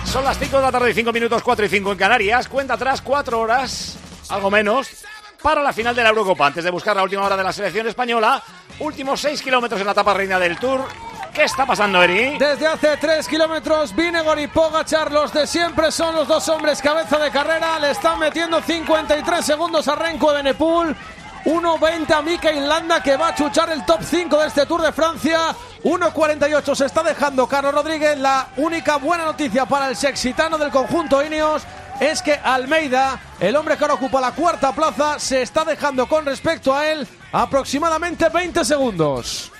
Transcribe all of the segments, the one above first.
Son las 5 de la tarde y 5 minutos, 4 y 5 en Canarias. Cuenta atrás, 4 horas, algo menos, para la final de la Eurocopa. Antes de buscar la última hora de la selección española, últimos 6 kilómetros en la etapa reina del Tour. ¿Qué está pasando, Eri? Desde hace 3 kilómetros, Vingegaard y Pogačar, los de siempre, son los dos hombres cabeza de carrera. Le están metiendo 53 segundos a Remco Evenepoel. 1.20 a Mikel Landa, que va a chuchar el top 5 de este Tour de Francia. 1.48 se está dejando Carlos Rodríguez. La única buena noticia para el sexitano del conjunto Ineos es que Almeida, el hombre que ahora ocupa la cuarta plaza, se está dejando con respecto a él aproximadamente 20 segundos.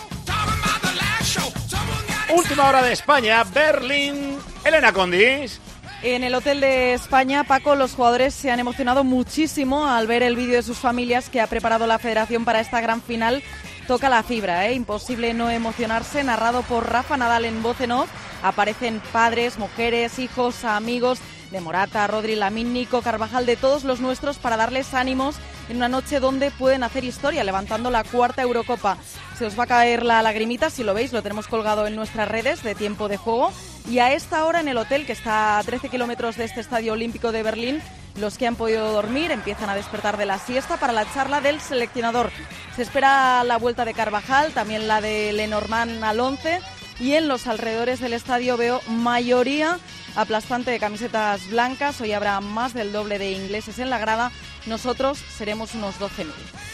Última hora de España, Berlín. Elena Condis. En el hotel de España, Paco, los jugadores se han emocionado muchísimo al ver el vídeo de sus familias que ha preparado la federación para esta gran final. Toca la fibra, imposible no emocionarse. Narrado por Rafa Nadal en voz en off. Aparecen padres, mujeres, hijos, amigos de Morata, Rodri, Lamine, Nico, Carvajal, de todos los nuestros, para darles ánimos en una noche donde pueden hacer historia, levantando la cuarta Eurocopa. Se os va a caer la lagrimita, si lo veis, lo tenemos colgado en nuestras redes de Tiempo de Juego. Y a esta hora en el hotel, que está a 13 kilómetros de este Estadio Olímpico de Berlín, los que han podido dormir empiezan a despertar de la siesta para la charla del seleccionador. Se espera la vuelta de Carvajal, también la de Lenormand al 11, y en los alrededores del estadio veo mayoría aplastante de camisetas blancas. Hoy habrá más del doble de ingleses en la grada. Nosotros seremos unos 12.000.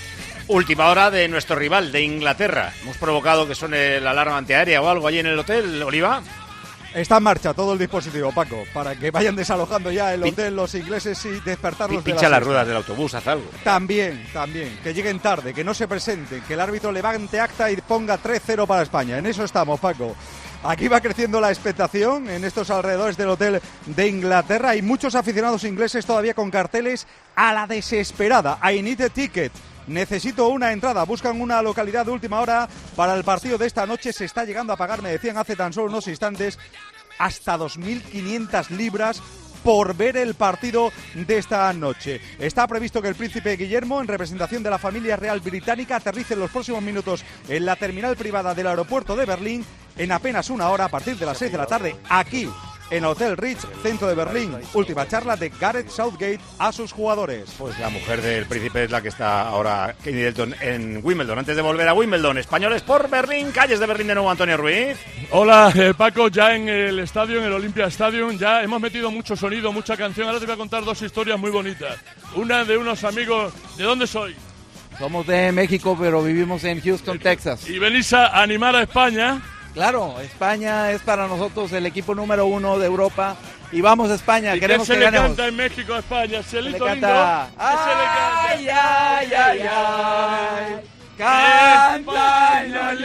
Última hora de nuestro rival de Inglaterra. Hemos provocado que suene la alarma antiaérea o algo allí en el hotel, Oliva. Está en marcha todo el dispositivo, Paco, para que vayan desalojando ya el hotel los ingleses y despertarlos de la pincha las ruedas del autobús, haz algo. También, que lleguen tarde, que no se presenten, que el árbitro levante acta y ponga 3-0 para España. En eso estamos, Paco. Aquí va creciendo la expectación en estos alrededores del hotel de Inglaterra. Hay muchos aficionados ingleses todavía con carteles a la desesperada. I need a ticket. Necesito una entrada. Buscan una localidad de última hora para el partido de esta noche. Se está llegando a pagar, me decían hace tan solo unos instantes, hasta 2.500 libras por ver el partido de esta noche. Está previsto que el príncipe Guillermo, en representación de la familia real británica, aterrice en los próximos minutos en la terminal privada del aeropuerto de Berlín en apenas una hora, a partir de las 6 de la tarde, aquí en Hotel Ritz, centro de Berlín. Última charla de Gareth Southgate a sus jugadores. Pues la mujer del príncipe es la que está ahora, Kate Middleton, en Wimbledon. Antes de volver a Wimbledon, españoles por Berlín, calles de Berlín de nuevo, Antonio Ruiz. Hola, Paco, ya en el estadio, en el Olympia Stadium, ya hemos metido mucho sonido, mucha canción. Ahora te voy a contar dos historias muy bonitas. Una de unos amigos. ¿De dónde soy? Somos de México, pero vivimos en Houston, Texas. ¿Y venís a animar a España? Claro, España es para nosotros el equipo número 1 de Europa y vamos a España, ¿Y queremos qué que se le ganemos. canta en México a España? ¿Cielito Se le lindo? canta, ¿Qué se le canta? ay, ay, ay, canta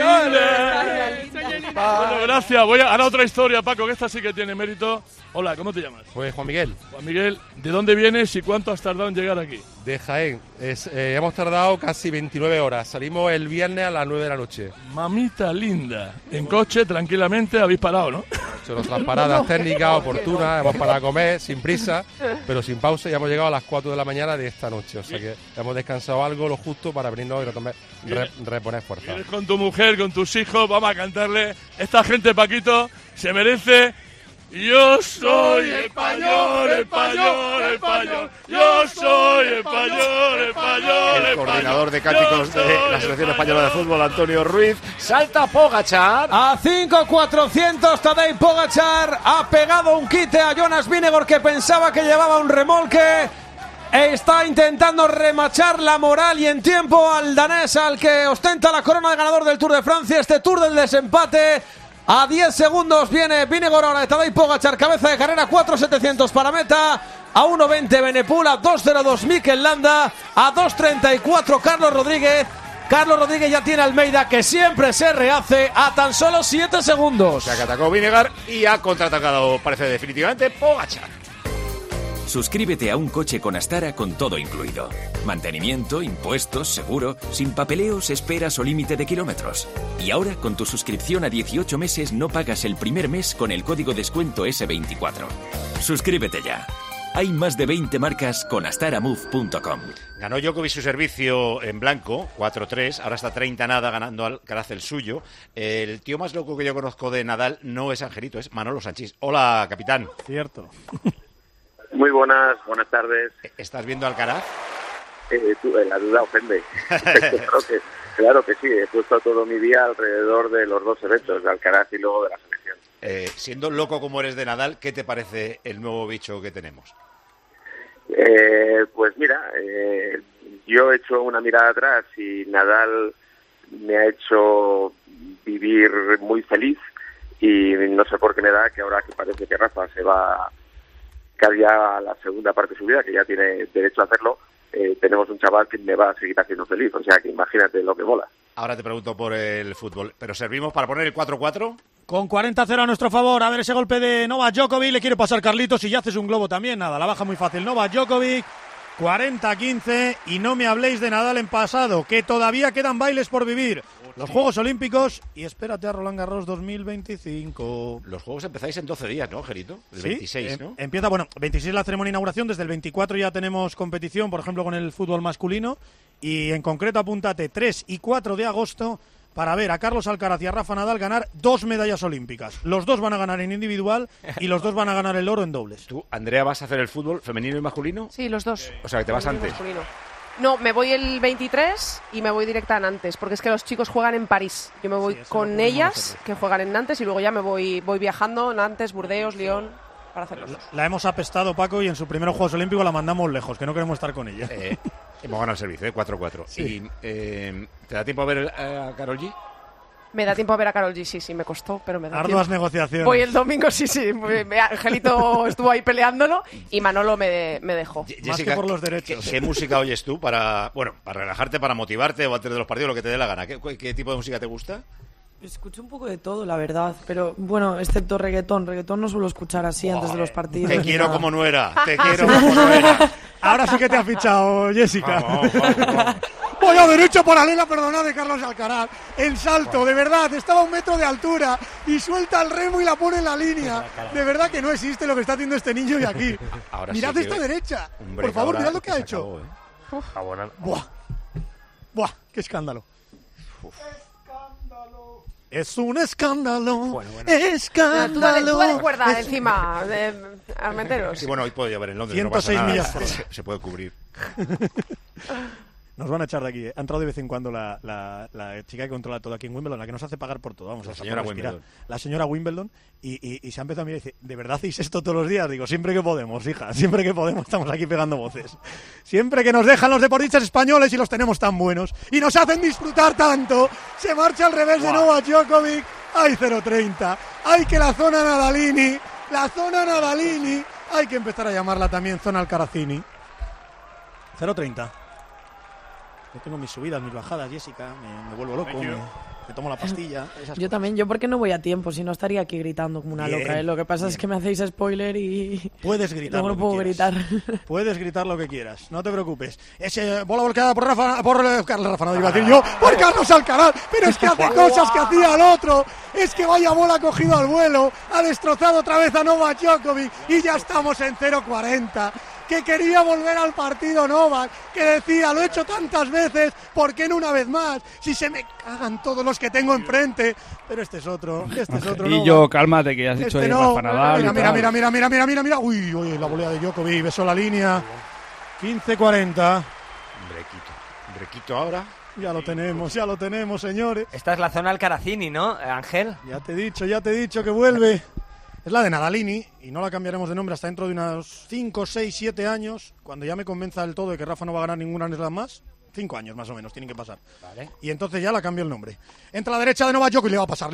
Bueno, gracias. Ahora otra historia, Paco, que esta sí que tiene mérito. Hola, ¿cómo te llamas? Pues Juan Miguel. Juan Miguel, ¿de dónde vienes y cuánto has tardado en llegar aquí? De Jaén. Hemos tardado casi 29 horas. Salimos el viernes a las 9 de la noche. Mamita linda. En coche, tranquilamente, habéis parado, ¿no? Hemos hecho nuestras paradas técnicas, oportunas. Hemos parado a comer sin prisa, pero sin pausa. Y hemos llegado a las 4 de la mañana de esta noche. O sea que hemos descansado algo, lo justo, para venirnos y reponer fuerza. Vienes con tu mujer, con tus hijos. Vamos a cantarle. Esta gente, Paquito, se merece... Yo soy español, español, español. Yo soy español, español, El coordinador de cánticos de la selección española de fútbol, Antonio Ruiz. Salta Pogačar. A 5.400, Tadej Pogačar ha pegado un quite a Jonas Vingegaard, que pensaba que llevaba un remolque. Está intentando remachar la moral y en tiempo al danés, al que ostenta la corona de ganador del Tour de Francia. Este Tour del desempate. A 10 segundos viene Vingegaard ahora de Tadej Pogačar, cabeza de carrera, 4.700 para meta. A 1.20 Evenepoel, a 2.02 Mikel Landa, a 2.34 Carlos Rodríguez. Carlos Rodríguez ya tiene a Almeida, que siempre se rehace, a tan solo 7 segundos. Se ha atacado Vingegaard y ha contraatacado, parece definitivamente, Pogačar. Suscríbete a un coche con Astara con todo incluido. Mantenimiento, impuestos, seguro, sin papeleos, esperas o límite de kilómetros. Y ahora, con tu suscripción a 18 meses, no pagas el primer mes con el código descuento S24. Suscríbete ya. Hay más de 20 marcas con astaramove.com. Ganó Djokovic su servicio en blanco, 4-3, ahora está 30-nada ganando Alcaraz el suyo. El tío más loco que yo conozco de Nadal no es Angelito, es Manolo Sanchís. Hola, capitán. Cierto. Muy buenas tardes. ¿Estás viendo Alcaraz? La duda ofende. Claro que sí, he puesto todo mi día alrededor de los dos eventos, de Alcaraz y luego de la selección. Siendo loco como eres de Nadal, ¿qué te parece el nuevo bicho que tenemos? Pues mira, yo he hecho una mirada atrás y Nadal me ha hecho vivir muy feliz y no sé por qué me da que ahora que parece que Rafa se va casi a la segunda parte de su vida, que ya tiene derecho a hacerlo, tenemos un chaval que me va a seguir haciendo feliz, o sea que imagínate lo que mola. Ahora te pregunto por el fútbol, ¿pero servimos para poner el 4-4? Con 40-0 a nuestro favor, a ver ese golpe de Novak Djokovic, le quiere pasar Carlitos y ya haces un globo también, nada, la baja muy fácil. Novak Djokovic, 40-15 y no me habléis de Nadal en pasado, que todavía quedan bailes por vivir. Los Juegos Olímpicos y espérate a Roland Garros 2025. Los Juegos empezáis en 12 días, ¿no, Gerito? El 26, ¿no? Empieza, 26 la ceremonia de inauguración, desde el 24 ya tenemos competición, por ejemplo, con el fútbol masculino y en concreto apúntate 3 y 4 de agosto para ver a Carlos Alcaraz y a Rafa Nadal ganar 2 medallas olímpicas. Los dos van a ganar en individual y los dos van a ganar el oro en dobles. ¿Tú, Andrea, vas a hacer el fútbol femenino y masculino? Sí, los dos. O sea, que te vas antes. No, me voy el 23 y me voy directa a Nantes, porque es que los chicos juegan en París. Yo me voy con ellas, que juegan en Nantes, y luego ya me voy viajando, Nantes, Burdeos, Lyon, para hacerlos. La hemos apestado, Paco, y en su primer Juegos Olímpicos la mandamos lejos, que no queremos estar con ella. Hemos ganado el servicio, 4-4. Sí. Y, ¿te da tiempo a ver a Karol G? Me da tiempo a ver a Karol G, sí, me costó, pero me da tiempo. Arduas negociaciones. Voy el domingo, sí. Angelito estuvo ahí peleándolo y Manolo me dejó. Jessica, más que por los derechos. ¿Qué música oyes tú para relajarte, para motivarte o antes de los partidos, lo que te dé la gana? ¿Qué tipo de música te gusta? Escucho un poco de todo, la verdad, pero bueno, excepto reggaetón. Reggaetón no suelo escuchar así antes de los partidos. Te quiero como no era, te quiero como no era. Ahora sí que te ha fichado, Jessica. Vamos. Vaya derecha paralela, perdonad, de Carlos Alcaraz. El salto, de verdad, estaba a 1 metro de altura y suelta el remo y la pone en la línea. De verdad que no existe lo que está haciendo este niño y aquí. Mirad sí esta derecha. Por favor, mirad lo que ha hecho. Buah, qué escándalo. Es un escándalo. Bueno. Escándalo. Tú dale cuerda encima de Armenteros. Sí, bueno, hoy puedo llevar en Londres. 106 millas por hora. Se puede cubrir. Nos van a echar de aquí. Ha entrado de vez en cuando la chica que controla todo aquí en Wimbledon, la que nos hace pagar por todo. Vamos, la señora Wimbledon. La señora Wimbledon. Y se ha empezado a mirar y dice, ¿de verdad hacéis esto todos los días? Digo, siempre que podemos, hija. Siempre que podemos estamos aquí pegando voces. Siempre que nos dejan los deportistas españoles y los tenemos tan buenos. Y nos hacen disfrutar tanto. Se marcha al revés de Novak Djokovic. ¡Ay, 0-30! ¡Ay, que la zona Nadalini! ¡La zona Nadalini! Hay que empezar a llamarla también zona Alcarazini. 0-30. Yo tengo mis subidas, mis bajadas, Jessica, me vuelvo loco, me tomo la pastilla. Yo también, yo porque no voy a tiempo, si no estaría aquí gritando como una loca. Lo que pasa es que me hacéis spoiler y... Puedes gritar no lo que puedo quieras. gritar. Puedes gritar lo que quieras, no te preocupes. Ese bola volcada por Carlos Alcaraz, pero es que hace cosas que hacía el otro. Es que vaya bola cogido al vuelo, ha destrozado otra vez a Novak Djokovic y ya estamos en 0-40. Que quería volver al partido Novak, que decía, lo he hecho tantas veces, ¿por qué no una vez más? Si se me cagan todos los que tengo enfrente. Pero este es otro Y yo, cálmate, que ya has dicho este Rafa Nadal. Mira. Uy, la volea de Djokovic, besó la línea. 15-40. Brequito ahora. Ya lo tenemos, señores. Esta es la zona Alcarazini, ¿no, Ángel? Ya te he dicho que vuelve. Es la de Nadalini y no la cambiaremos de nombre hasta dentro de unos 5, 6, 7 años, cuando ya me convenza del todo de que Rafa no va a ganar ninguna Grand Slam más. 5 años más o menos tienen que pasar. Vale. Y entonces ya la cambio el nombre. Entra a la derecha de Novak Djokovic y le va a pasar.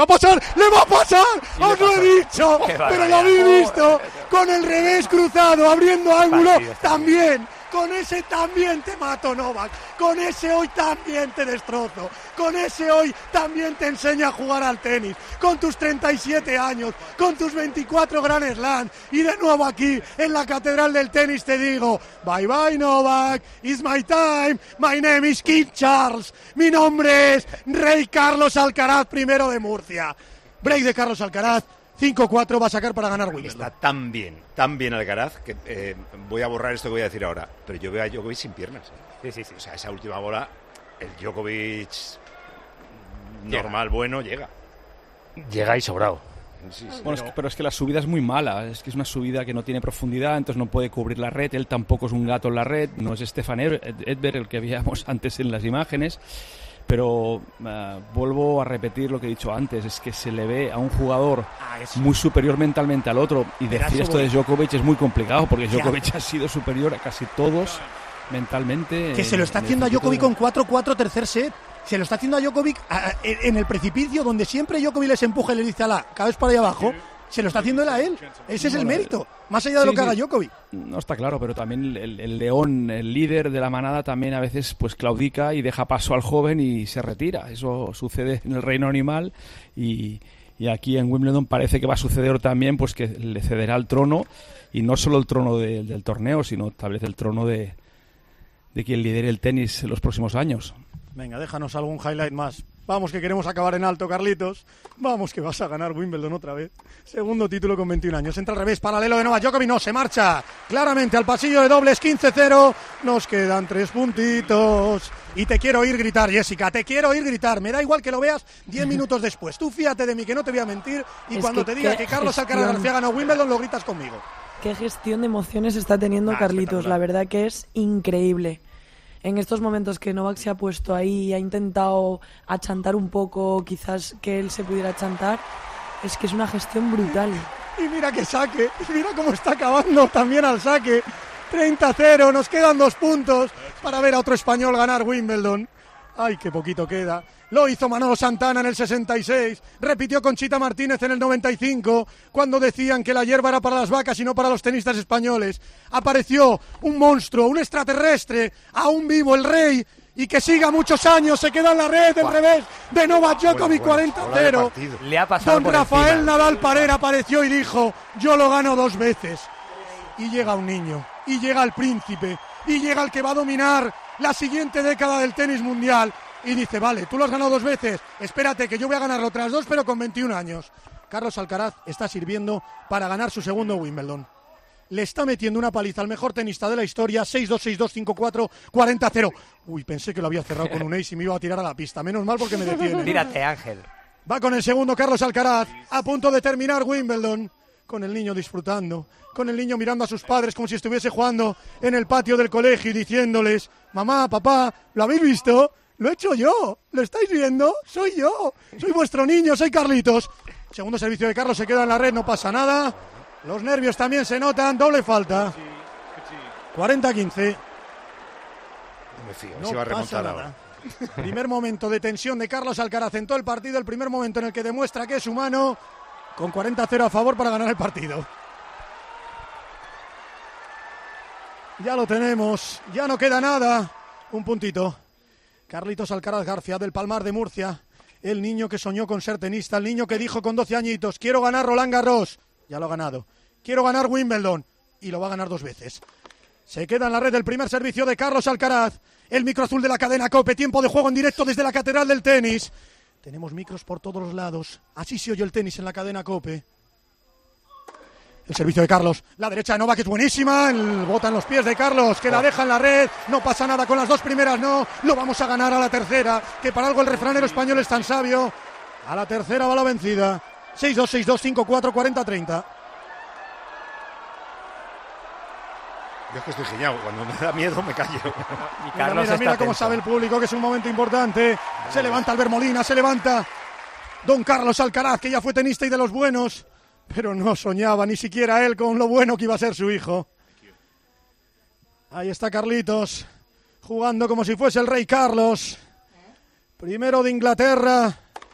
¡Os lo he dicho! Pero lo habéis visto con el revés cruzado, abriendo ángulo también. Con ese también te mato, Novak. Con ese hoy también te destrozo. Con ese hoy también te enseño a jugar al tenis. Con tus 37 años, con tus 24 Grand Slam. Y de nuevo aquí, en la catedral del tenis, te digo, bye bye, Novak. It's my time. My name is King Charles. Mi nombre es Rey Carlos Alcaraz I de Murcia. Break de Carlos Alcaraz. 5-4 va a sacar para ganar Wimbledon. Está tan bien Alcaraz, que voy a borrar esto que voy a decir ahora, pero yo veo a Djokovic sin piernas. Sí. O sea, esa última bola, el Djokovic normal, bueno, llega. Llega y sobrado. Sí, Bueno, pero es que la subida es muy mala, es que es una subida que no tiene profundidad, entonces no puede cubrir la red, él tampoco es un gato en la red, no es Stefan Edberg el que veíamos antes en las imágenes, pero vuelvo a repetir lo que he dicho antes, es que se le ve a un jugador muy superior mentalmente al otro, y decir esto de Djokovic es muy complicado, porque Djokovic ha sido superior a casi todos mentalmente. Que se lo está haciendo a Djokovic con 4-4 tercer set. Se lo está haciendo a Djokovic en el precipicio, donde siempre Djokovic les empuja y les dice cada vez para allá abajo. Se lo está haciendo él a él. Ese es el mérito, más allá de lo que haga Djokovic. No está claro, pero también el león, el líder de la manada, también a veces pues claudica y deja paso al joven y se retira. Eso sucede en el reino animal y aquí en Wimbledon parece que va a suceder también, pues que le cederá el trono, y no solo el trono del torneo, sino tal vez el trono de quien lidere el tenis en los próximos años. Venga, déjanos algún highlight más. Vamos, que queremos acabar en alto, Carlitos. Vamos, que vas a ganar Wimbledon otra vez. Segundo título con 21 años. Entra al revés, paralelo de Novak Djokovic. No, se marcha claramente al pasillo de dobles, 15-0. Nos quedan 3 puntitos. Y te quiero oír gritar, Jessica, te quiero oír gritar. Me da igual que lo veas 10 minutos después. Tú fíjate de mí, que no te voy a mentir. Y cuando te diga que Carlos Alcaraz García ganó Wimbledon, lo gritas conmigo. Qué gestión de emociones está teniendo Carlitos. La verdad que es increíble. En estos momentos que Novak se ha puesto ahí y ha intentado achantar un poco, quizás que él se pudiera achantar, es que es una gestión brutal. Y mira que saque, mira cómo está acabando también al saque. 30-0, nos quedan 2 puntos para ver a otro español ganar Wimbledon. Ay, qué poquito queda. Lo hizo Manolo Santana en el 66, repitió Conchita Martínez en el 95, cuando decían que la hierba era para las vacas y no para los tenistas españoles. Apareció un monstruo, un extraterrestre, aún vivo, el rey, y que siga muchos años. Se queda en la red, el revés de Novak Djokovic, 40-0. Le ha pasado Don Rafael Nadal Parera apareció y dijo: yo lo gano 2 veces. Y llega un niño, y llega el príncipe, y llega el que va a dominar la siguiente década del tenis mundial. Y dice: vale, tú lo has ganado 2 veces, espérate que yo voy a ganarlo otras 2, pero con 21 años. Carlos Alcaraz está sirviendo para ganar su segundo Wimbledon. Le está metiendo una paliza al mejor tenista de la historia, 6-2, 6-2, 5-4, 40-0. Uy, pensé que lo había cerrado con un ace y me iba a tirar a la pista. Menos mal, porque me detiene. Tírate, Ángel. Va con el segundo Carlos Alcaraz, a punto de terminar Wimbledon. Con el niño disfrutando, con el niño mirando a sus padres como si estuviese jugando en el patio del colegio y diciéndoles: mamá, papá, ¿lo habéis visto? Lo he hecho yo, ¿lo estáis viendo? Soy yo, soy vuestro niño, soy Carlitos. Segundo servicio de Carlos, se queda en la red, no pasa nada. Los nervios también se notan, doble falta. 40-15. No me fío, se va a remontar ahora. Primer momento de tensión de Carlos Alcaraz en todo el partido, el primer momento en el que demuestra que es humano, con 40-0 a favor para ganar el partido. Ya lo tenemos, ya no queda nada. Un puntito. Carlitos Alcaraz García, del Palmar de Murcia, el niño que soñó con ser tenista, el niño que dijo con 12 añitos: quiero ganar Roland Garros, ya lo ha ganado. Quiero ganar Wimbledon, y lo va a ganar 2 veces. Se queda en la red el primer servicio de Carlos Alcaraz, el micro azul de la cadena COPE, tiempo de juego en directo desde la Catedral del Tenis. Tenemos micros por todos los lados, así se oye el tenis en la cadena COPE. El servicio de Carlos, la derecha de Novak es buenísima, el bota en los pies de Carlos, que la deja en la red, no pasa nada con las 2 primeras, no, lo vamos a ganar a la tercera, que para algo el refranero español es tan sabio. A la tercera va la vencida, 6-2, 6-2, 5-4, 40-30. Yo es que estoy giñado, cuando me da miedo me callo. Mira cómo sabe el público que es un momento importante. Se levanta Albert Molina, se levanta don Carlos Alcaraz, que ya fue tenista y de los buenos, pero no soñaba ni siquiera él con lo bueno que iba a ser su hijo. Ahí está Carlitos, jugando como si fuese el rey Carlos. Primero de Inglaterra.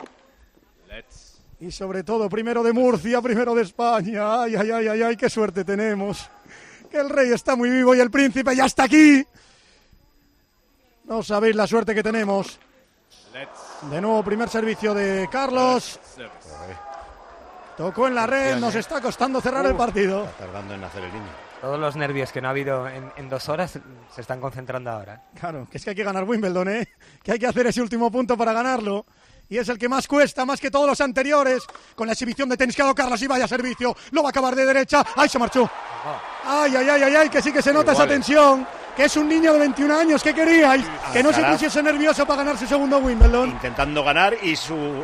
Y sobre todo, primero de Murcia, primero de España. Ay, ay, ay, ay, ay, qué suerte tenemos. Que el rey está muy vivo y el príncipe ya está aquí. No sabéis la suerte que tenemos. De nuevo, primer servicio de Carlos. Tocó en la red, nos está costando cerrar el partido. Está tardando en nacer el niño. Todos los nervios que no ha habido en 2 horas se están concentrando ahora. Claro, que es que hay que ganar Wimbledon, ¿eh? Que hay que hacer ese último punto para ganarlo. y es el que más cuesta, más que todos los anteriores. Con la exhibición de tenis que ha dado Carlos y vaya servicio, lo va a acabar de derecha. ¡Ay, se marchó! ¡Ay, que sí que se nota esa tensión! Que es un niño de 21 años, ¿qué queríais? Que no se pusiese nervioso para ganar su segundo Wimbledon. Intentando ganar y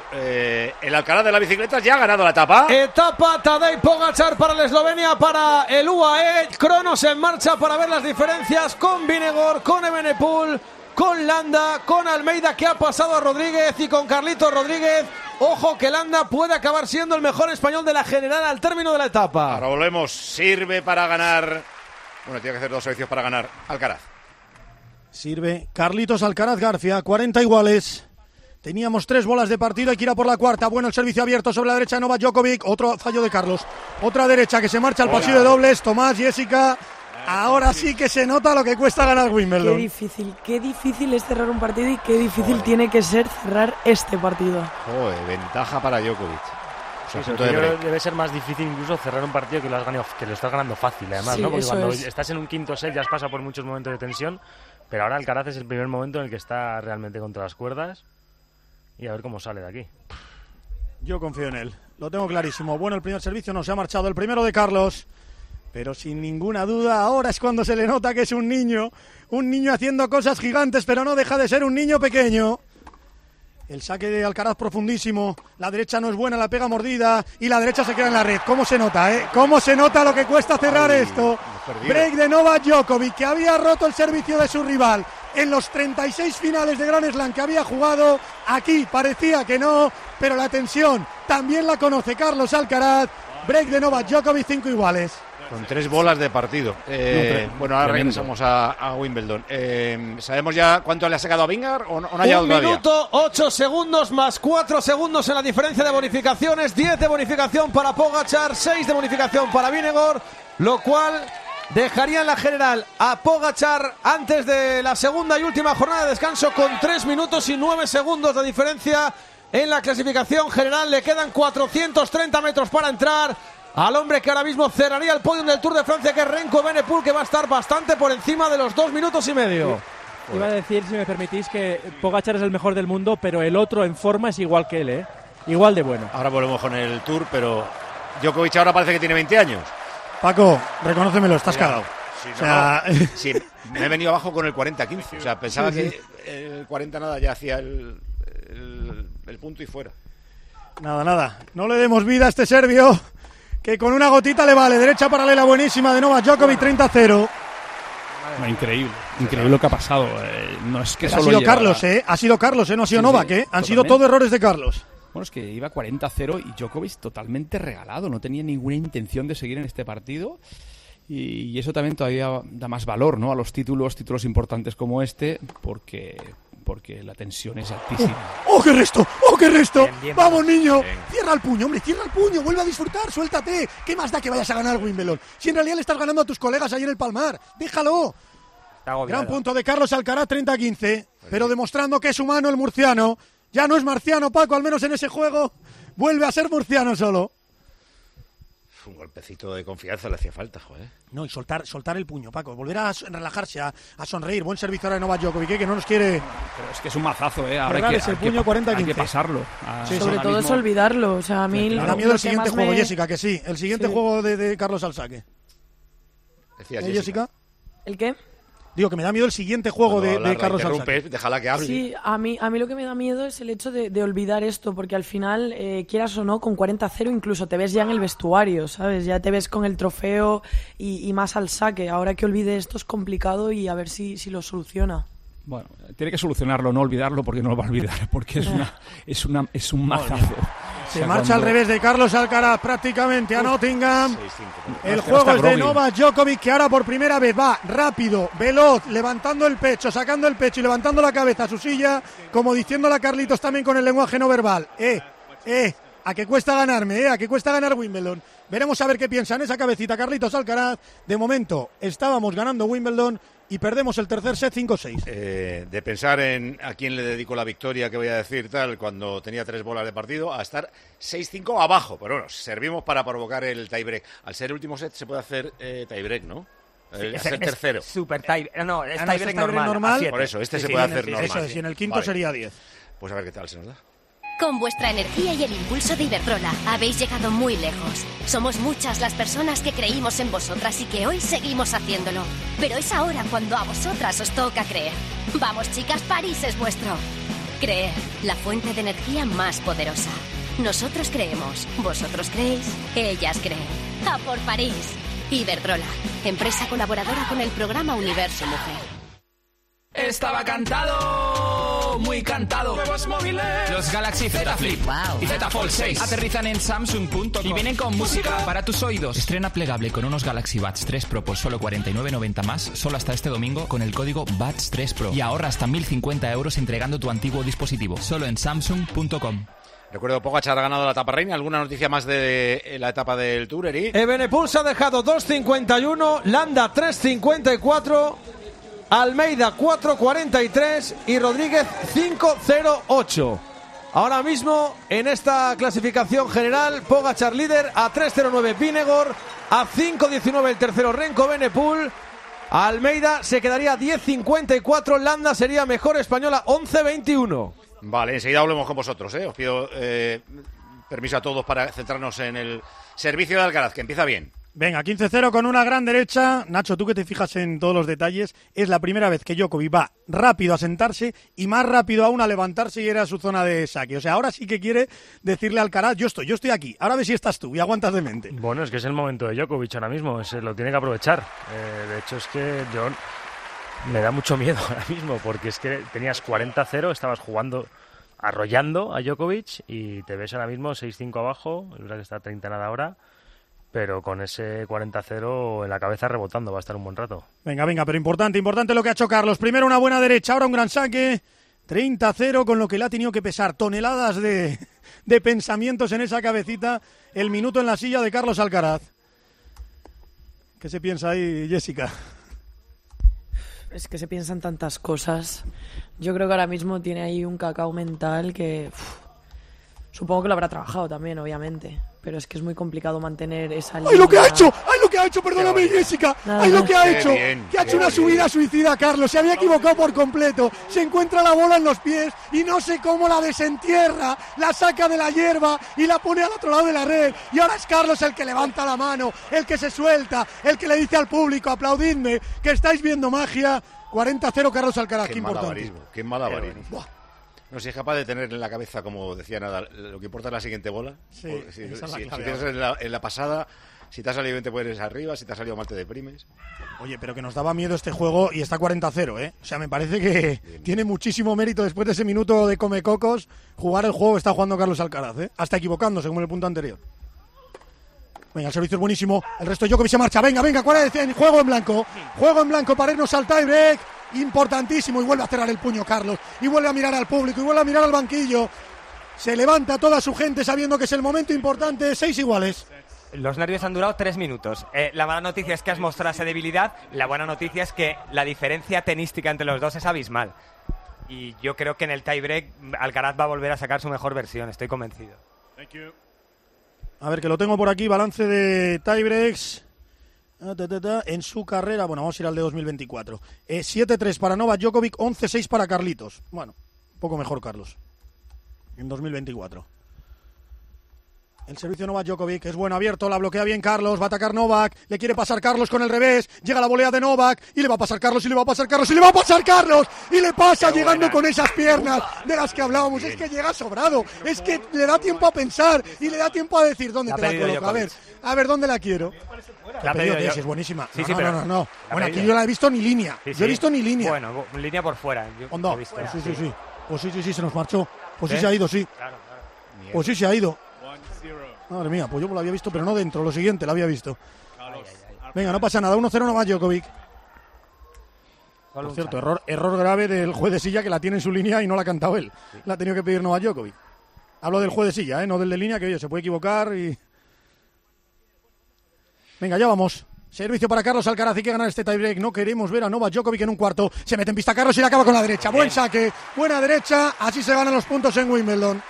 el Alcaraz de la bicicleta ya ha ganado la etapa. Etapa Tadej Pogačar para la Eslovenia, para el UAE. Cronos en marcha para ver las diferencias con Vingegaard, con Evenepoel, con Landa, con Almeida, que ha pasado a Rodríguez, y con Carlitos Rodríguez. Ojo que Landa puede acabar siendo el mejor español de la general al término de la etapa. Ahora volvemos. Sirve para ganar. Bueno, tiene que hacer 2 servicios para ganar Alcaraz. Sirve Carlitos Alcaraz García, 40 iguales. Teníamos 3 bolas de partido, hay que ir a por la cuarta. Bueno, el servicio abierto sobre la derecha de Novak Djokovic. Otro fallo de Carlos. Otra derecha que se marcha al pasillo de dobles. Tomás, Jessica. Ahora sí que se nota lo que cuesta ganar Wimbledon. Qué difícil es cerrar un partido y qué difícil tiene que ser cerrar este partido. Ventaja para Djokovic. Debe ser más difícil incluso cerrar un partido que lo estás ganando fácil, además, sí, ¿no? Porque cuando estás en un quinto set ya has pasado por muchos momentos de tensión, pero ahora Alcaraz es el primer momento en el que está realmente contra las cuerdas, y a ver cómo sale de aquí. Yo confío en él, lo tengo clarísimo. Bueno, el primer servicio no se ha marchado, el primero de Carlos, pero sin ninguna duda ahora es cuando se le nota que es un niño haciendo cosas gigantes, pero no deja de ser un niño pequeño. El saque de Alcaraz profundísimo, la derecha no es buena, la pega mordida y la derecha se queda en la red. ¿Cómo se nota, ¿Cómo se nota lo que cuesta cerrar esto? Break de Novak Djokovic, que había roto el servicio de su rival en los 36 finales de Grand Slam que había jugado. Aquí parecía que no, pero la tensión también la conoce Carlos Alcaraz. Break de Novak Djokovic, 5 iguales. Con 3 bolas de partido. Bueno, ahora regresamos a Wimbledon. ¿Sabemos ya cuánto le ha sacado a Vingegaard o no ha llegado todavía? 1 minuto, 8 segundos más 4 segundos en la diferencia de bonificaciones. 10 de bonificación para Pogačar, 6 de bonificación para Vingegaard, lo cual dejaría en la general a Pogačar antes de la segunda y última jornada de descanso con 3 minutos y 9 segundos de diferencia en la clasificación general. Le quedan 430 metros para entrar al hombre que ahora mismo cerraría el podio del Tour de Francia, que es Remco Evenepoel, que va a estar bastante por encima de los 2 minutos y medio. Iba a decir, si me permitís, que Pogačar es el mejor del mundo, pero el otro en forma es igual que él, igual de bueno. Ahora volvemos con el Tour, pero Djokovic ahora parece que tiene 20 años. Paco, reconócemelo, estás cagado. Sí, me he venido abajo con el 40-15. O sea, pensaba que el 40 nada ya hacía el punto y fuera. Nada. No le demos vida a este serbio, que con una gotita le vale. Derecha paralela buenísima de Novak Djokovic, 30-0. Increíble lo que ha pasado. No es que ha sido Carlos, ha sido Carlos, no ha sido Novak, Han sido todo errores de Carlos. Bueno, es que iba 40-0 y Djokovic totalmente regalado, no tenía ninguna intención de seguir en este partido, y eso también todavía da más valor, ¿no?, a los títulos importantes como este, porque la tensión es altísima. ¡Oh, qué resto! ¡Oh, qué resto! Bien, ¡Vamos, niño! Bien. Cierra el puño, hombre, cierra el puño, vuelve a disfrutar, suéltate. ¿Qué más da que vayas a ganar Wimbledon? Si en realidad le estás ganando a tus colegas ahí en el Palmar, déjalo. Gran punto de Carlos Alcaraz, 30-15, pero demostrando que es humano el murciano. Ya no es marciano, Paco, al menos en ese juego vuelve a ser murciano solo. Un golpecito de confianza le hacía falta, joder. No, y soltar el puño, Paco, volver a relajarse, a sonreír. Buen servicio ahora de Novak Djokovic, que no nos quiere. Pero es que es un mazazo, Ahora hay que pasarlo. Sobre todo es olvidarlo. O sea, a mí me da miedo el siguiente juego, Jessica, que sí. El siguiente juego de Carlos al saque. Decía Jessica. ¿El qué? Digo que me da miedo el siguiente juego de Carlos Alcaraz. Déjala que hable. Sí, a mí lo que me da miedo es el hecho de olvidar esto, porque al final, quieras o no, con 40-0 incluso te ves ya en el vestuario, ¿sabes? Ya te ves con el trofeo y más al saque. Ahora que olvide esto es complicado y a ver si lo soluciona. Bueno, tiene que solucionarlo, no olvidarlo, porque no lo va a olvidar, porque es un mazazo. Se marcha al revés de Carlos Alcaraz prácticamente a Nottingham. El juego es de Novak Djokovic, que ahora por primera vez va rápido, veloz, levantando el pecho, sacando el pecho y levantando la cabeza a su silla, como diciéndole a Carlitos también con el lenguaje no verbal. A que cuesta ganarme, a que cuesta ganar Wimbledon. Veremos a ver qué piensa en esa cabecita Carlitos Alcaraz. De momento estábamos ganando Wimbledon y perdemos el tercer set 5-6. De pensar en a quién le dedico la victoria, que voy a decir tal, cuando tenía 3 bolas de partido, a estar 6-5 abajo. Pero bueno, servimos para provocar el tiebreak. Al ser el último set se puede hacer tiebreak, ¿no? Es el tercero. Super tiebreak. No, es tiebreak normal. Por eso, se puede hacer normal. Eso es, y en el quinto sería 10. Pues a ver qué tal se nos da. Con vuestra energía y el impulso de Iberdrola habéis llegado muy lejos. Somos muchas las personas que creímos en vosotras y que hoy seguimos haciéndolo. Pero es ahora cuando a vosotras os toca creer. Vamos, chicas, París es vuestro. Creer, la fuente de energía más poderosa. Nosotros creemos, vosotros creéis, ellas creen. ¡A por París! Iberdrola, empresa colaboradora con el programa Universo Mujer. Estaba cantado, muy cantado. Nuevos móviles. Los Galaxy Z Flip y Z Fold 6 aterrizan en Samsung.com y vienen con música para tus oídos. Estrena plegable con unos Galaxy Buds 3 Pro por solo 49,90 más, solo hasta este domingo con el código Buds 3 Pro. Y ahorra hasta 1.050 euros entregando tu antiguo dispositivo, solo en Samsung.com. Recuerdo, Pogačar ha ganado la etapa reina. ¿Alguna noticia más de la etapa del Tour, Eri? Evenepoel se ha dejado 2.51, Landa 3.54... Almeida 4.43 y Rodríguez 5.08. Ahora mismo en esta clasificación general, Pogačar líder a 3.09 Vingegaard, a 5.19 el tercero Renko Evenepoel, Almeida se quedaría a 10.54, Landa sería mejor española 11.21. Vale, enseguida volvemos con vosotros, Os pido permiso a todos para centrarnos en el servicio de Alcaraz, que empieza bien. Venga, 15-0 con una gran derecha. Nacho, tú que te fijas en todos los detalles, es la primera vez que Djokovic va rápido a sentarse y más rápido aún a levantarse y ir a su zona de saque. O sea, ahora sí que quiere decirle a Alcaraz, yo estoy aquí, ahora ve si estás tú y aguantas de mente. Bueno, es que es el momento de Djokovic ahora mismo, lo tiene que aprovechar. De hecho, es que yo me da mucho miedo ahora mismo, porque es que tenías 40-0, estabas jugando, arrollando a Djokovic y te ves ahora mismo 6-5 abajo, es verdad que está a 30 nada ahora, pero con ese 40-0 en la cabeza rebotando va a estar un buen rato. Venga, pero importante lo que ha hecho Carlos. Primero una buena derecha, ahora un gran saque. 30-0 con lo que le ha tenido que pesar toneladas de pensamientos en esa cabecita. El minuto en la silla de Carlos Alcaraz. ¿Qué se piensa ahí, Jessica? Es que se piensan tantas cosas. Yo creo que ahora mismo tiene ahí un cacao mental que... supongo que lo habrá trabajado también, obviamente. Pero es que es muy complicado mantener esa línea. ¡Ay, lo que ha hecho! ¡Ay, lo que ha hecho! Perdóname, Jessica. ¡Ay, lo que ha hecho! Que ha hecho una subida suicida, Carlos. Se había equivocado por completo. Se encuentra la bola en los pies y no sé cómo la desentierra. La saca de la hierba y la pone al otro lado de la red. Y ahora es Carlos el que levanta la mano, el que se suelta, el que le dice al público, aplaudidme, que estáis viendo magia. 40-0 Carlos Alcaraz, qué importante. Qué malabarismo. No, si es capaz de tener en la cabeza, como decía Nadal, lo que importa es la siguiente bola. Sí, si tienes en la pasada, si te ha salido bien te pones arriba, si te ha salido mal te deprimes. Oye, pero que nos daba miedo este juego y está 40-0, O sea, me parece que tiene muchísimo mérito después de ese minuto de comecocos jugar el juego que está jugando Carlos Alcaraz, Hasta equivocándose, como en el punto anterior. Venga, el servicio es buenísimo. El resto de Djokovic se marcha. Venga, juego en blanco. Juego en blanco para irnos al tiebreak. Importantísimo. Y vuelve a cerrar el puño Carlos. Y vuelve a mirar al público. Y vuelve a mirar al banquillo. Se levanta toda su gente sabiendo que es el momento importante. 6 iguales. Los nervios han durado 3 minutos. La mala noticia es que has mostrado esa debilidad. La buena noticia es que la diferencia tenística entre los dos es abismal. Y yo creo que en el tiebreak Alcaraz va a volver a sacar su mejor versión. Estoy convencido. Thank you. A ver, que lo tengo por aquí, balance de tiebreaks en su carrera. Bueno, vamos a ir al de 2024. 7-3 para Novak Djokovic, 11-6 para Carlitos. Bueno, un poco mejor Carlos en 2024. El servicio Novak Djokovic es bueno, abierto, la bloquea bien Carlos, va a atacar Novak, le quiere pasar Carlos con el revés, llega la volea de Novak y le va a pasar Carlos y le va a pasar Carlos y le va a pasar Carlos y le pasa llegando con esas piernas de las que hablábamos. Es que llega sobrado, es que le da tiempo a pensar y le da tiempo a decir dónde te la coloco. A ver dónde la quiero. La pedido es buenísima. Sí, no. Bueno, aquí yo la he visto ni línea. Yo he visto ni línea. Bueno, línea por fuera. Hondo. Sí. Pues sí, se nos marchó. Pues sí se ha ido, sí. Claro. Pues sí se ha ido. Madre mía, pues yo lo había visto, pero no dentro, lo siguiente lo había visto. Venga, no pasa nada, 1-0 Novak Djokovic. Por cierto, error grave del juez de silla que la tiene en su línea y no la ha cantado él. La ha tenido que pedir Novak Djokovic. Hablo del juez de silla, no del de línea, que oye, se puede equivocar y... Venga, ya vamos. Servicio para Carlos Alcaraz, hay que ganar este tiebreak. No queremos ver a Novak Djokovic en un cuarto. Se mete en pista Carlos y la acaba con la derecha. Buen saque, buena derecha. Así se ganan los puntos en Wimbledon.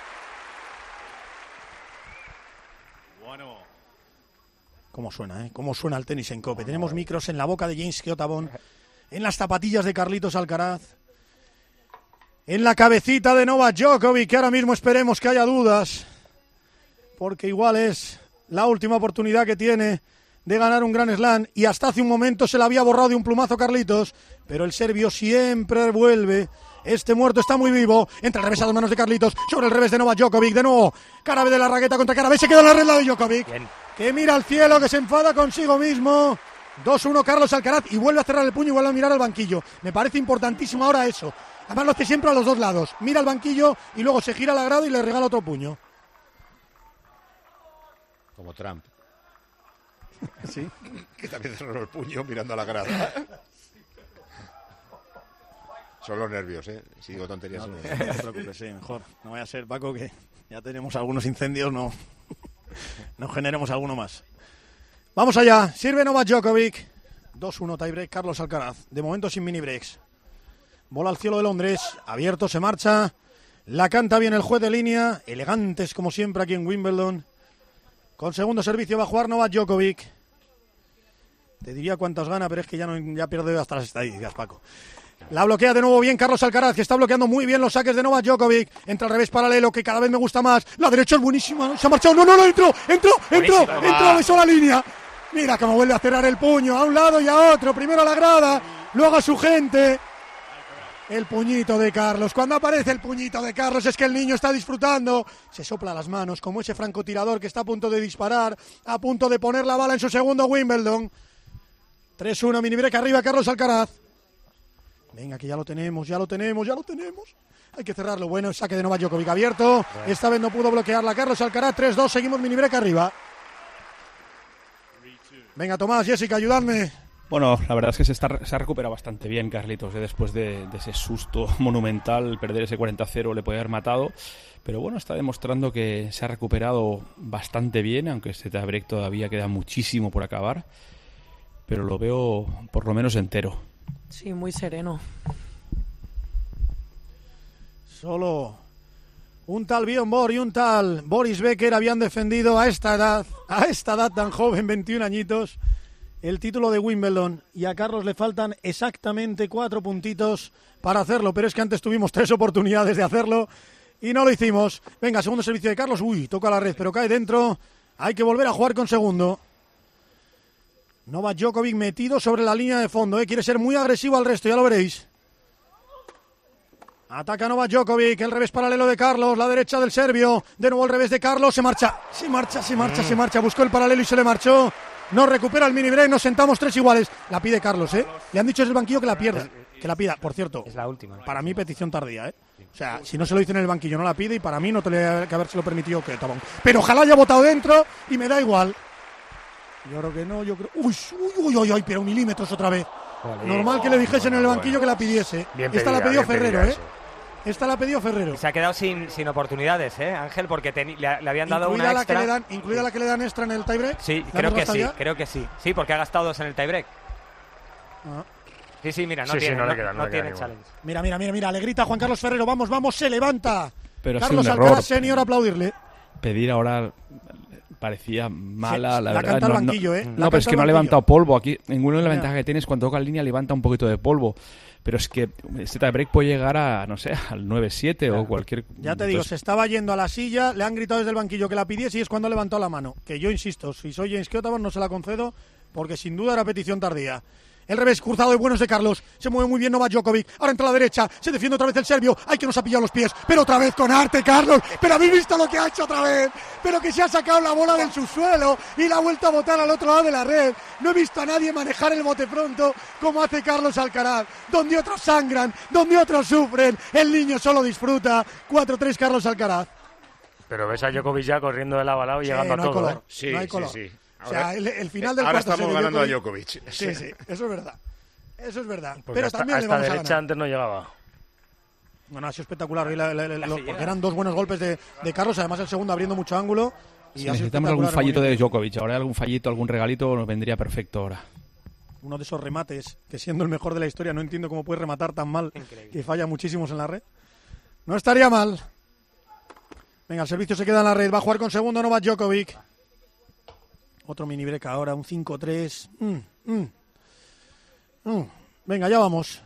Cómo suena, Cómo suena el tenis en COPE. Tenemos micros en la boca de James Kiotabón, en las zapatillas de Carlitos Alcaraz. en la cabecita de Novak Djokovic, que ahora mismo esperemos que haya dudas, porque igual es la última oportunidad que tiene de ganar un Grand Slam, y hasta hace un momento se la había borrado de un plumazo Carlitos, pero el serbio siempre vuelve. Este muerto está muy vivo. Entra al revés a dos manos de Carlitos. Sobre el revés de Novak Djokovic. De nuevo, Carabe de la raqueta contra Carabe. Se queda en la red de Djokovic. Bien. Que mira al cielo, que se enfada consigo mismo. 2-1 Carlos Alcaraz. Y vuelve a cerrar el puño y vuelve a mirar al banquillo. Me parece importantísimo ahora eso. Además lo hace siempre a los dos lados. Mira al banquillo y luego se gira a la grada y le regala otro puño. Como Trump. Sí. Que también cerró el puño mirando a la grada. Son los nervios, ¿eh? Si digo tonterías. No te preocupes, sí, mejor. No vaya a ser, Paco, que ya tenemos algunos incendios, no generemos alguno más. Vamos allá. Sirve Novak Djokovic. 2-1 tiebreak, Carlos Alcaraz. De momento sin mini breaks. Bola al cielo de Londres. Abierto, se marcha. La canta bien el juez de línea. Elegantes como siempre aquí en Wimbledon. Con segundo servicio va a jugar Novak Djokovic. Te diría cuántos gana, pero es que ya pierde hasta las estadísticas, Paco. La bloquea de nuevo bien Carlos Alcaraz, que está bloqueando muy bien los saques de Novak Djokovic. Entra al revés paralelo, que cada vez me gusta más. La derecha es buenísima. Se ha marchado. No, entró, besó la línea. Mira cómo vuelve a cerrar el puño, a un lado y a otro. Primero a la grada, luego a su gente. El puñito de Carlos. Cuando aparece el puñito de Carlos es que el niño está disfrutando. Se sopla las manos como ese francotirador que está a punto de disparar, a punto de poner la bala en su segundo Wimbledon. 3-1, mini break arriba Carlos Alcaraz. Venga, que ya lo tenemos. Hay que cerrarlo. Bueno, saque de Novak Djokovic abierto. Esta vez no pudo bloquearla Carlos Alcaraz. 3-2, seguimos mini break arriba. Venga, Tomás, Jessica, ayudadme. Bueno, la verdad es que se ha recuperado bastante bien Carlitos, después de ese susto monumental. Perder ese 40-0 le puede haber matado. Pero bueno, está demostrando que se ha recuperado bastante bien, aunque este tiebreak todavía queda muchísimo por acabar. Pero lo veo por lo menos entero. Sí, muy sereno. Solo un tal Bjorn Borg y un tal Boris Becker habían defendido a esta edad tan joven, 21 añitos, el título de Wimbledon, y a Carlos le faltan exactamente 4 puntitos para hacerlo, pero es que antes tuvimos 3 oportunidades de hacerlo y no lo hicimos. Venga, segundo servicio de Carlos. Toca la red, pero cae dentro. Hay que volver a jugar con segundo. Novak Djokovic metido sobre la línea de fondo, quiere ser muy agresivo al resto, ya lo veréis. Ataca Novak Djokovic, el revés paralelo de Carlos, la derecha del serbio, de nuevo el revés de Carlos, se marcha, buscó el paralelo y se le marchó. No recupera el mini break, nos sentamos 3 iguales. La pide Carlos, le han dicho desde el banquillo que la pierda, que la pida. Por cierto, es la última. Para mí petición tardía, O sea, si no se lo dice en el banquillo no la pide, y para mí no tenía que haberse lo permitido que Tabón. Pero ojalá haya votado dentro y me da igual. Yo creo que no, Uy, pero milímetros otra vez. Normal que le dijesen en el banquillo que la pidiese. Esta la pidió Ferrero, Esta la pidió Ferrero. Se ha quedado sin oportunidades, Ángel, porque le habían dado una extra. ¿Incluida la que le dan extra en el tiebreak? Sí, creo que sí. Sí, porque ha gastado 2 en el tiebreak. Sí, mira, no tiene challenge. Mira, le grita a Juan Carlos Ferrero, vamos, se levanta. Pero Carlos Alcaraz senior a aplaudirle. Pedir ahora parecía mala, la verdad. Canta al banquillo, No, pero es que no ha levantado polvo. Aquí, ninguno de la ventaja que tienes cuando toca la línea levanta un poquito de polvo. Pero es que este tiebreak puede llegar a, no sé, al 9-7 o cualquier... Ya te digo, se estaba yendo a la silla, le han gritado desde el banquillo que la pidiese y es cuando levantó la mano. Que yo insisto, si soy James Kiotaban no se la concedo porque sin duda era petición tardía. El revés cruzado de buenos de Carlos. Se mueve muy bien Novak Djokovic. Ahora entra a la derecha. Se defiende otra vez el serbio. ¡Ay, que nos ha pillado los pies! Pero otra vez con arte, Carlos. Pero habéis visto lo que ha hecho otra vez. Pero que se ha sacado la bola del subsuelo y la ha vuelto a botar al otro lado de la red. No he visto a nadie manejar el bote pronto como hace Carlos Alcaraz. Donde otros sangran, donde otros sufren, el niño solo disfruta. 4-3 Carlos Alcaraz. Pero ves a Djokovic ya corriendo de lado a lado y llegando a todo. No hay color. Sí. Ahora, o sea, el final del ahora estamos ganando a Djokovic. Sí, eso es verdad. Eso es verdad. Porque pero también le vamos a ganar. Derecha antes no llegaba. Bueno, ha sido espectacular. Porque eran 2 buenos golpes de Carlos. Además, el segundo abriendo mucho ángulo. Y necesitamos algún fallito de Djokovic. Ahora algún fallito, algún regalito nos vendría perfecto ahora. Uno de esos remates que, siendo el mejor de la historia, no entiendo cómo puede rematar tan mal. Increíble. Que falla muchísimos en la red. No estaría mal. Venga, el servicio se queda en la red. Va a jugar con segundo Novak Djokovic. Otro mini break ahora, un 5-3. Venga, ya vamos.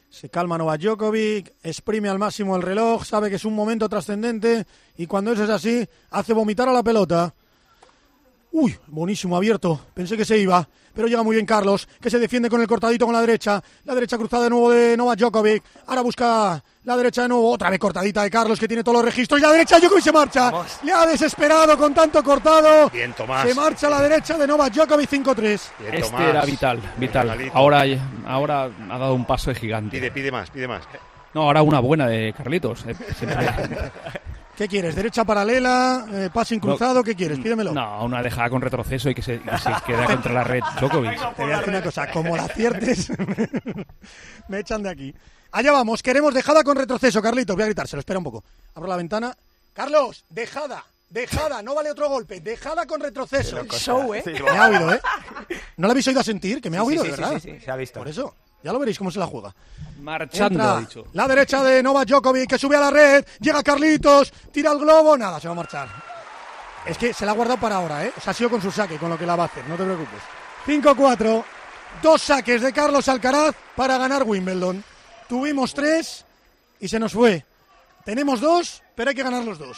Se calma Novak Djokovic, exprime al máximo el reloj, sabe que es un momento trascendente y cuando eso es así, hace vomitar a la pelota. Uy, buenísimo, abierto. Pensé que se iba, pero llega muy bien Carlos, que se defiende con el cortadito con la derecha. La derecha cruzada de nuevo de Novak Djokovic. Ahora busca la derecha de nuevo, otra vez cortadita de Carlos, que tiene todos los registros. Y la derecha de Djokovic se marcha. Vamos. Le ha desesperado con tanto cortado. Bien, Tomás. Se marcha a la derecha de Novak Djokovic 5-3. Bien, este era vital. Ahora ha dado un paso de gigante. Pide más. No, ahora una buena de Carlitos. ¿Qué quieres? ¿Derecha paralela? ¿Pase cruzado? ¿Qué quieres? Pídemelo. No, una dejada con retroceso y que se queda contra la red Djokovic. Te voy a decir una cosa, como la aciertes, me echan de aquí. Allá vamos, queremos dejada con retroceso, Carlitos. Voy a gritárselo, espera un poco. Abro la ventana. Carlos, dejada, no vale otro golpe. Dejada con retroceso. Show, ¿eh? Me ha oído, ¿eh? ¿No lo habéis oído a sentir? Que me ha oído, de verdad. Sí, se ha visto. Por eso, ya lo veréis cómo se la juega. Marchando, ha dicho. La derecha de Novak Djokovic, que sube a la red, llega Carlitos, tira el globo, nada, se va a marchar. Es que se la ha guardado para ahora, ¿eh? O sea, ha sido con su saque, con lo que la va a hacer, no te preocupes. 5-4, 2 saques de Carlos Alcaraz para ganar Wimbledon. Tuvimos 3 y se nos fue. Tenemos 2, pero hay que ganar los 2.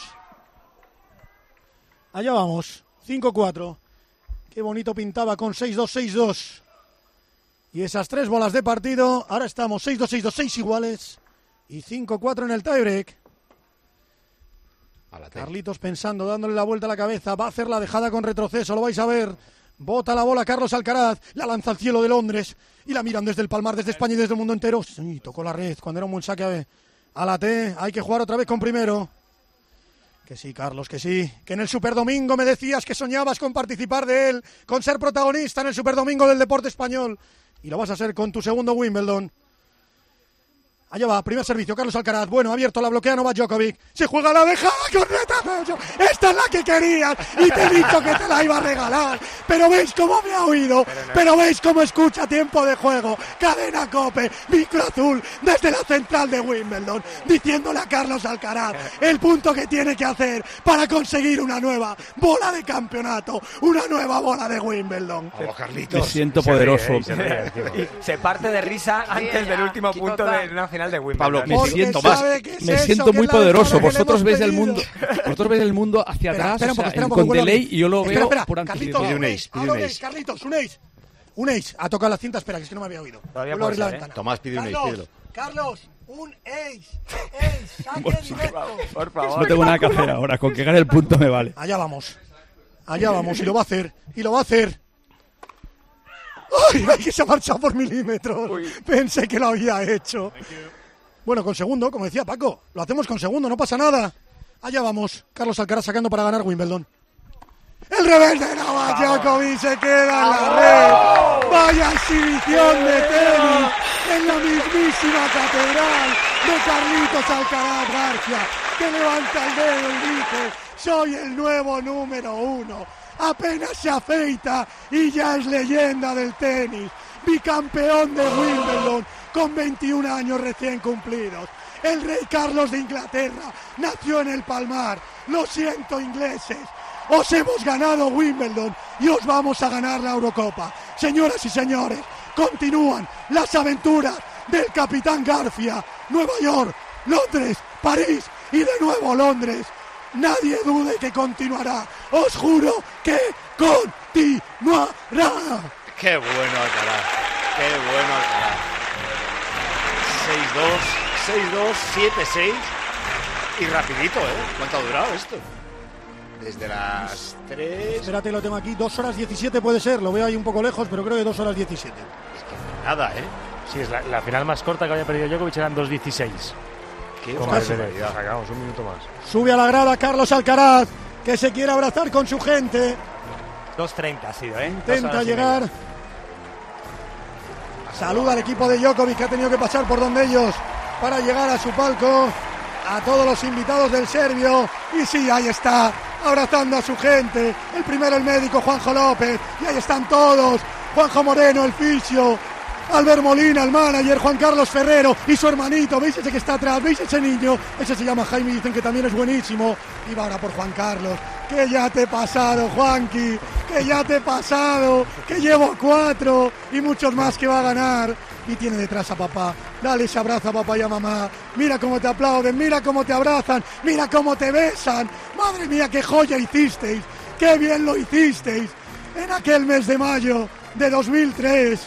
Allá vamos, 5-4. Qué bonito pintaba con 6-2, 6-2. Y esas 3 bolas de partido, ahora estamos 6-2, 6-2, 6 iguales y 5-4 en el tiebreak. Carlitos pensando, dándole la vuelta a la cabeza, va a hacer la dejada con retroceso, lo vais a ver. Bota la bola Carlos Alcaraz, la lanza al cielo de Londres y la miran desde el Palmar, desde España y desde el mundo entero. Sí, tocó la red cuando era un buen saque a la T, hay que jugar otra vez con primero. Que sí, Carlos, que sí. Que en el Superdomingo me decías que soñabas con participar de él, con ser protagonista en el Superdomingo del deporte español. Y lo vas a hacer con tu segundo Wimbledon. Allá va, primer servicio, Carlos Alcaraz. Bueno, abierto, la bloquea Novak Djokovic. Se juega la dejada con retroceso. Esta es la que querías y te he dicho que te la iba a regalar. Pero veis cómo me ha oído. Pero veis cómo escucha tiempo de juego. Cadena COPE, micro azul, desde la central de Wimbledon, diciéndole a Carlos Alcaraz el punto que tiene que hacer para conseguir una nueva bola de campeonato, una nueva bola de Wimbledon. Vamos, Carlitos. Me siento poderoso. Se parte de risa antes del último punto de una final de Wimbledon. Pablo, me siento muy poderoso. Vosotros veis el mundo hacia atrás, con delay, y yo lo veo por anticipado. Pide un ace. Carlitos, un ace. Ha tocado la cinta, espera, que es que no me había oído. Vuelvo a abrir la ventana. Tomás, pide un ace, pídelo. Carlos, un ace, saque directo. Por favor. No tengo nada que hacer ahora, con que gane el punto me vale. Allá vamos, y lo va a hacer. ¡Ay, que se ha marchado por milímetros! Pensé que lo había hecho. Bueno, con segundo, como decía Paco, lo hacemos con segundo, no pasa nada. Allá vamos, Carlos Alcaraz sacando para ganar Wimbledon. El revés de Novak Djokovic se queda en la red. Vaya exhibición de tenis en la mismísima catedral de Carlitos Alcaraz García, que levanta el dedo y dice: soy el nuevo número 1. Apenas se afeita y ya es leyenda del tenis. Bicampeón de Wimbledon con 21 años recién cumplidos. El rey Carlos de Inglaterra nació en el Palmar. Lo siento, ingleses. Os hemos ganado Wimbledon y os vamos a ganar la Eurocopa. Señoras y señores, continúan las aventuras del capitán García. Nueva York, Londres, París y de nuevo Londres. Nadie dude que continuará. Os juro que continuará. Qué bueno Alcaraz. 6-2, 7-6 y rapidito, ¿eh? ¿Cuánto ha durado esto? Desde las 3... Espérate, lo tengo aquí. 2 horas 17 puede ser. Lo veo ahí un poco lejos, pero creo que 2 horas 17. Es que nada, ¿eh? Sí, es la final más corta que había perdido Djokovic, eran 2.16. Qué casualidad. Sacamos un minuto más. Sube a la grada Carlos Alcaraz, que se quiere abrazar con su gente. 2.30 ha sido, ¿eh? Intenta llegar. Saluda al equipo de Djokovic, que ha tenido que pasar por donde ellos para llegar a su palco. A todos los invitados del serbio. Y sí, ahí está, abrazando a su gente. El primero el médico Juanjo López. Y ahí están todos. Juanjo Moreno, el fisio. Albert Molina, el manager, Juan Carlos Ferrero y su hermanito. ¿Veis ese que está atrás? ¿Veis ese niño? Ese se llama Jaime, dicen que también es buenísimo. Y va ahora por Juan Carlos. Que ya te he pasado, Juanqui. Que ya te he pasado. Que llevo 4 y muchos más que va a ganar. y tiene detrás a papá. Dale ese abrazo a papá y a mamá. Mira cómo te aplauden, mira cómo te abrazan, mira cómo te besan. Madre mía, qué joya hicisteis, qué bien lo hicisteis en aquel mes de mayo de 2003.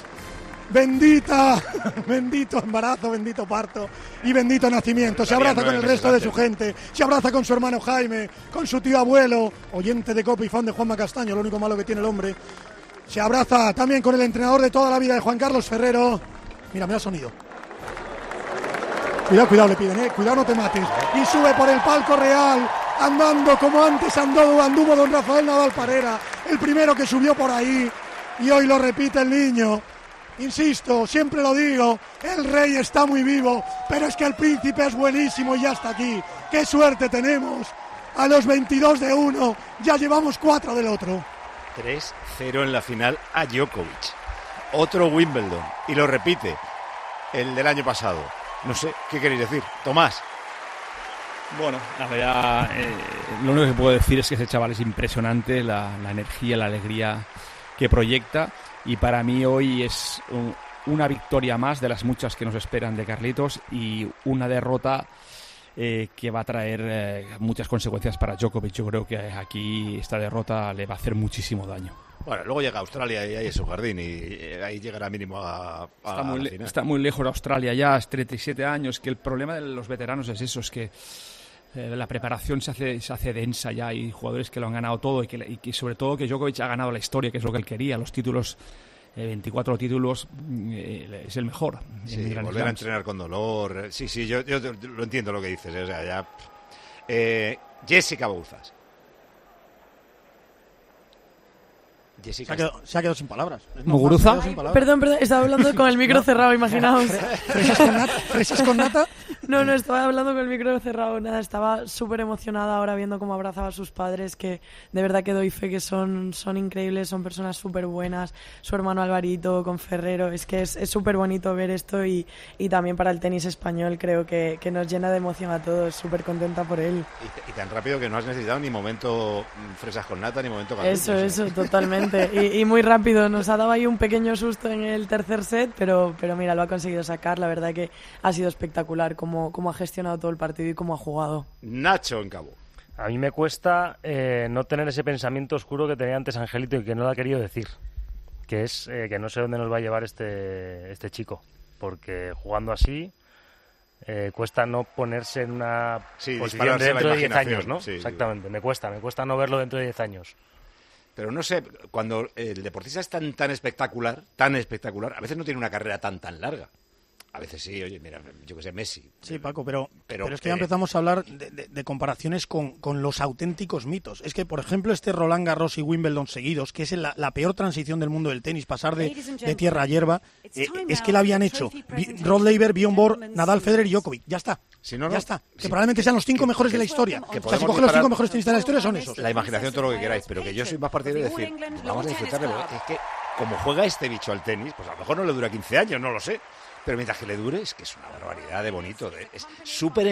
Bendito embarazo, bendito parto y bendito nacimiento. Se abraza con el resto de su gente, se abraza con su hermano Jaime, con su tío abuelo, oyente de Copa y fan de Juanma Castaño, lo único malo que tiene el hombre. Se abraza también con el entrenador de toda la vida de Juan Carlos Ferrero. Mira, me da sonido. Cuidado, le piden, cuidado, no te mates. Y sube por el palco real, andando como antes anduvo don Rafael Nadal Parera, el primero que subió por ahí, y hoy lo repite el niño. Insisto, siempre lo digo, el rey está muy vivo, pero es que el príncipe es buenísimo y ya está aquí. ¡Qué suerte tenemos! A los 22 de uno, ya llevamos 4 del otro. 3-0 en la final a Djokovic. Otro Wimbledon, y lo repite, el del año pasado. No sé, ¿qué queréis decir? Tomás. Bueno, la verdad, lo único que puedo decir es que ese chaval es impresionante, la energía, la alegría que proyecta. Y para mí hoy es una victoria más de las muchas que nos esperan de Carlitos y una derrota que va a traer muchas consecuencias para Djokovic. Yo creo que aquí esta derrota le va a hacer muchísimo daño. Bueno, luego llega a Australia y ahí es su jardín y ahí llegará mínimo a la final. Está muy lejos de Australia ya, es 37 años, que el problema de los veteranos es eso, es que la preparación se hace densa ya, y jugadores que lo han ganado todo y que sobre todo que Djokovic ha ganado la historia, que es lo que él quería, los títulos, 24 títulos, es el mejor. Sí, volver a entrenar con dolor. Sí, yo lo entiendo lo que dices. O sea, ya. Jessica Bouzas. Se ha quedado sin palabras. ¿Muguruza? Perdón, estaba hablando con el micro cerrado, imaginaos. ¿Fresas con nata? No, estaba hablando con el micro cerrado, nada, estaba súper emocionada ahora viendo cómo abrazaba a sus padres, que de verdad que doy fe que son increíbles, son personas súper buenas, su hermano Alvarito con Ferrero, es que es súper bonito ver esto y también para el tenis español creo que nos llena de emoción a todos, súper contenta por él. Y tan rápido que no has necesitado ni momento fresas con nata ni momento Eso, totalmente. Y muy rápido, nos ha dado ahí un pequeño susto en el tercer set, pero mira, lo ha conseguido sacar, la verdad que ha sido espectacular cómo ha gestionado todo el partido y cómo ha jugado. Nacho en Cabo. A mí me cuesta no tener ese pensamiento oscuro que tenía antes Angelito y que no lo ha querido decir, que es que no sé dónde nos va a llevar este chico, porque jugando así cuesta no ponerse en una posición dentro de 10 años, ¿no? Sí, exactamente, me cuesta no verlo dentro de 10 años. Pero no sé, cuando el deportista es tan espectacular, a veces no tiene una carrera tan larga. A veces sí, oye, mira, yo que sé, Messi. Sí, Paco, pero es que ya empezamos a hablar de comparaciones con los auténticos mitos. Es que, por ejemplo, este Roland Garros y Wimbledon seguidos, que es la peor transición del mundo del tenis, pasar de tierra a hierba, es que la habían hecho Rod Laver, Bjorn Borg, Nadal, Federer y Djokovic. Ya está. Ya está. Que probablemente sean los 5 mejores de la historia. O sea, si coges los 5 mejores tenistas de la historia, son esos. La imaginación, todo lo que queráis, pero que yo soy más partidario de decir, vamos a disfrutarle, es que como juega este bicho al tenis, pues a lo mejor no le dura 15 años, no lo sé. Pero mientras que le dure, es que es una barbaridad de bonito. Es súper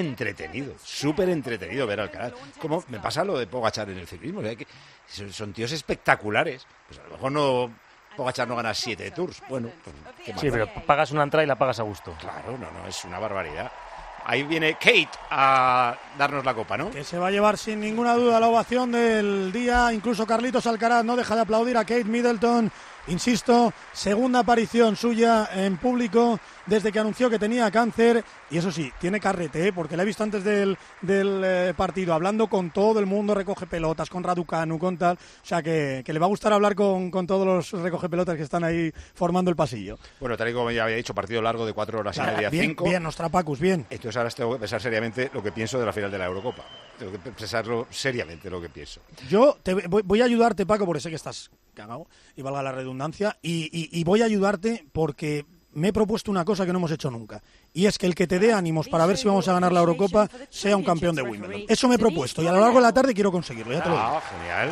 entretenido ver al Alcaraz. Como me pasa lo de Pogačar en el ciclismo. ¿Eh? Que son tíos espectaculares. Pues a lo mejor no Pogačar no gana 7 tours. Bueno, pues, ¿qué más? Sí, pero pagas una entrada y la pagas a gusto. Claro, no, es una barbaridad. Ahí viene Kate a darnos la copa, ¿no? Que se va a llevar sin ninguna duda la ovación del día. Incluso Carlitos Alcaraz no deja de aplaudir a Kate Middleton. Insisto, segunda aparición suya en público desde que anunció que tenía cáncer. Y eso sí, tiene carrete, porque la he visto antes del partido hablando con todo el mundo, recoge pelotas, con Raducanu, con tal. O sea que le va a gustar hablar con todos los recoge pelotas que están ahí formando el pasillo. Bueno, tal y como ya había dicho, partido largo de 4 horas y media, 5. Bien, Nostrapacus, bien. Entonces ahora tengo que pensar seriamente lo que pienso de la final de la Eurocopa. Tengo que pensarlo seriamente lo que pienso. Yo voy a ayudarte, Paco, porque sé que estás cagado, y valga la redundancia, y voy a ayudarte porque me he propuesto una cosa que no hemos hecho nunca, y es que el que te dé ánimos para ver si vamos a ganar la Eurocopa sea un campeón de Wimbledon. Eso me he propuesto, y a lo largo de la tarde quiero conseguirlo, ya te lo digo. Genial.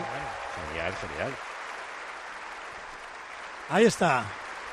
Ahí está.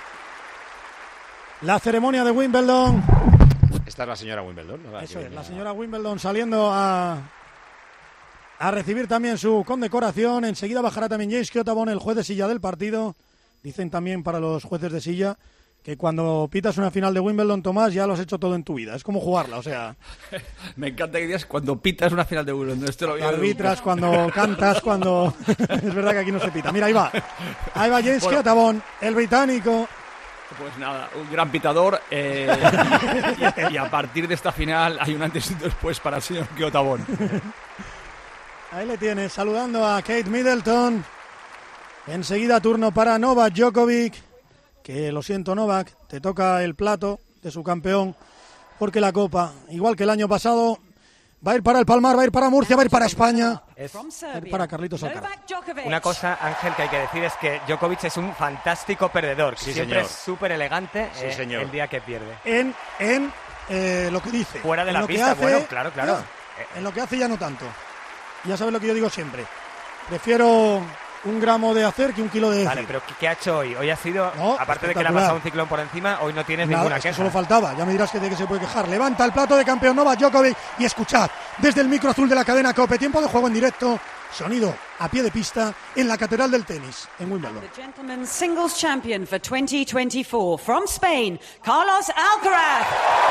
La ceremonia de Wimbledon. Esta es la señora Wimbledon, ¿no? Eso es, la señora Wimbledon saliendo a recibir también su condecoración. Enseguida bajará también James Kiotabon, el juez de silla del partido. Dicen también para los jueces de silla que cuando pitas una final de Wimbledon, Tomás, ya lo has hecho todo en tu vida. Es como jugarla, o sea... Me encanta que digas cuando pitas una final de Wimbledon. Esto lo arbitras, cuando cantas, cuando... Es verdad que aquí no se pita. Mira, ahí va James Kyatabon, el británico. Pues nada, un gran pitador. Y a partir de esta final hay un antes y un después para el señor Kyatabon. Ahí le tienes, saludando a Kate Middleton. Enseguida turno para Novak Djokovic. Que lo siento, Novak, te toca el plato de su campeón, porque la Copa, igual que el año pasado, va a ir para el Palmar, va a ir para Murcia, va a ir para España, va a ir para Carlitos Alcaraz. Una cosa, Ángel, que hay que decir es que Djokovic es un fantástico perdedor. Sí, siempre señor. es súper elegante señor. el día que pierde. En lo que dice. Fuera de la lo que pista, hace, bueno, claro. En lo que hace ya no tanto. Ya sabes lo que yo digo siempre. Prefiero un gramo de hacer que un kilo de decir. Vale, pero ¿qué ha hecho hoy? Hoy ha sido, No, aparte de que le ha espectacular. pasado un ciclón por encima, hoy no tienes Nada, ninguna es que queja. solo faltaba. Ya me dirás que de qué se puede quejar. Levanta el plato de campeón Novak Djokovic y escuchad desde el micro azul de la cadena COPE. Tiempo de juego en directo. Sonido a pie de pista en la Catedral del Tenis en Wimbledon. The gentleman's singles champion for 2024 from Spain, Carlos Alcaraz.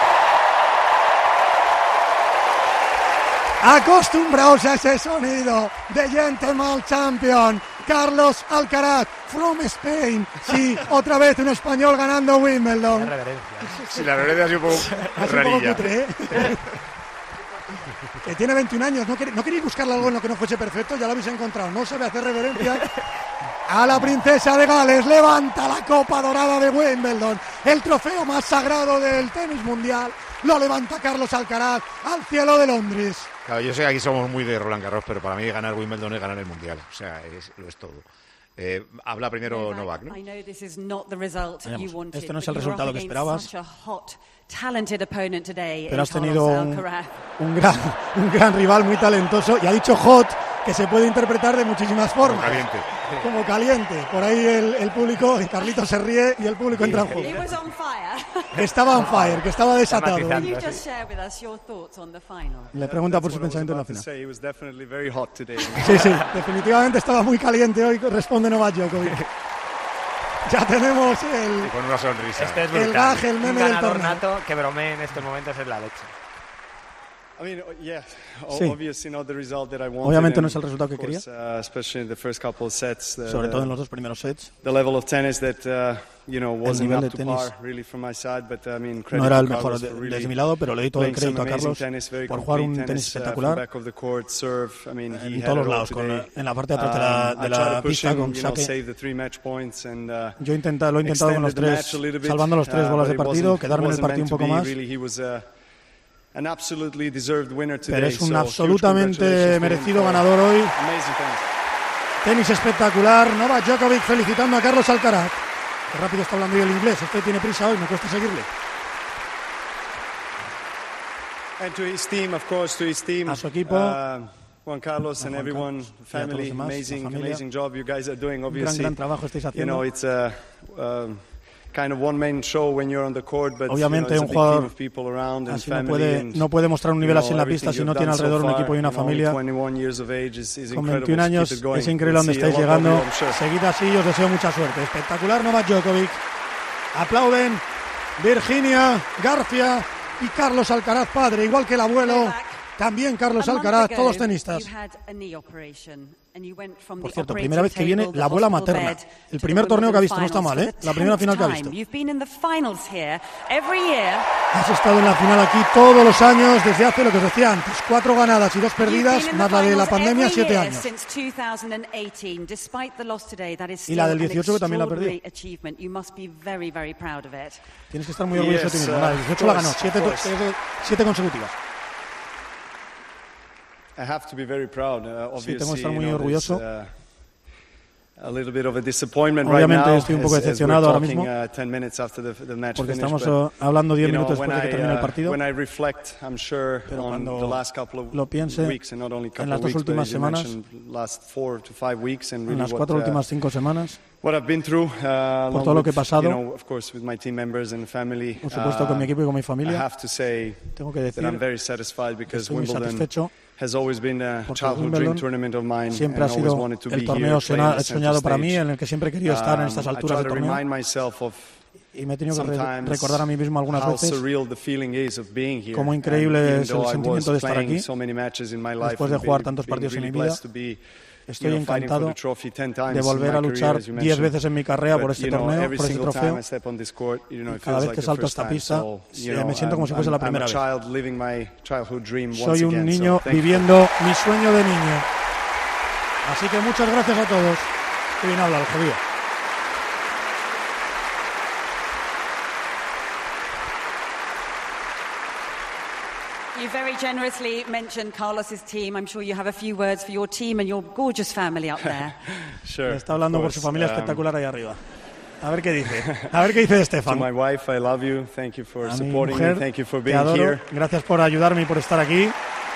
Acostumbraos a ese sonido de Gentleman Champion, Carlos Alcaraz, from Spain. Sí, otra vez un español ganando Wimbledon. Sí, la reverencia ha sido un poco rarilla. Cutre, ¿eh? Que tiene 21 años, ¿no queréis buscarle algo en lo que no fuese perfecto? Ya lo habéis encontrado, no sabe hacer reverencia a la princesa de Gales. Levanta la copa dorada de Wimbledon, el trofeo más sagrado del tenis mundial. Lo levanta Carlos Alcaraz al cielo de Londres. Claro, yo sé que aquí somos muy de Roland Garros, pero para mí ganar Wimbledon es ganar el Mundial. O sea, lo es todo. Habla primero Novak, ¿no? Este no es el resultado que esperabas. Pero has tenido un gran rival muy talentoso y ha dicho hot, que se puede interpretar de muchísimas formas. Como caliente. Por ahí el público, y Carlitos se ríe y el público entra en juego. Estaba on fire, que estaba desatado. Le pregunta por su pensamiento en la final. Sí, definitivamente estaba muy caliente hoy, responde Novak Djokovic. Ya tenemos con una sonrisa. Este es el gag, el meme del torneo. nato que bromee en estos momentos es la leche. Obviamente no es el resultado que quería, sobre todo en los dos primeros sets. El nivel de tenis no era el mejor desde mi lado, pero le doy todo el crédito a Carlos por jugar un tenis espectacular en todos los lados, en la parte de atrás de la pista con saque. Yo lo he intentado con los tres, salvando los tres bolas de partido, quedarme en el partido un poco más. Pero es un absolutamente merecido ganador hoy. Tenis espectacular. Novak Djokovic felicitando a Carlos Alcaraz. Qué rápido está hablando hoy el inglés. Este tiene prisa hoy, me cuesta seguirle. A su equipo. Juan Carlos and everyone, family, amazing job you guys are doing. Obviously, gran trabajo estáis haciendo. It's a kind of one-man show when you're on the court, but obviamente un jugador así no puede mostrar un nivel así en la pista si no tiene alrededor un equipo y una familia. Con 21 años es increíble donde estáis llegando. Seguid así y os deseo mucha suerte. Espectacular Novak Djokovic. Aplauden Virginia, García y Carlos Alcaraz padre, igual que el abuelo. También Carlos Alcaraz, todos tenistas. Por cierto, primera vez que viene la abuela materna. El primer torneo que ha visto, no está mal, ¿eh? La primera final que ha visto. Has estado en la final aquí todos los años, desde hace lo que os decía antes, 4 ganadas y 2 perdidas, más la de la pandemia, 7 años. Y la del 18 que también la perdió. Tienes que estar muy orgulloso de ti mismo. La del 18 la ganó, 7 consecutivas. Sí, tengo que estar muy orgulloso. Obviamente estoy un poco decepcionado ahora mismo porque estamos hablando 10 minutos después de que termine el partido, pero cuando lo piense en las 2 últimas semanas, en las 4 últimas 5 semanas, por todo lo que he pasado, por supuesto con mi equipo y con mi familia, tengo que decir que estoy muy satisfecho porque Wimbledon siempre ha sido el torneo soñado para mí, en el que siempre he querido estar en estas alturas del torneo. y me he tenido que recordar a mí mismo algunas veces cómo increíble es el sentimiento de estar aquí. Después de jugar tantos partidos en mi vida, estoy encantado de volver a luchar 10 veces en mi carrera por este torneo, por este trofeo. Y cada vez que salto a esta pista, me siento como si fuese la primera vez. Soy un niño viviendo mi sueño de niño. Así que muchas gracias a todos. Qué bien habla el jodido. You very generously mentioned Carlos's team. I'm sure you have a few words for your team and your gorgeous family up there. Sure. Está hablando por su familia espectacular ahí arriba. A ver qué dice. A ver qué dice Stefan. To my wife, I love you. Thank you for supporting mujer, me. Thank you for te being adoro. here. Gracias por ayudarme y por estar aquí.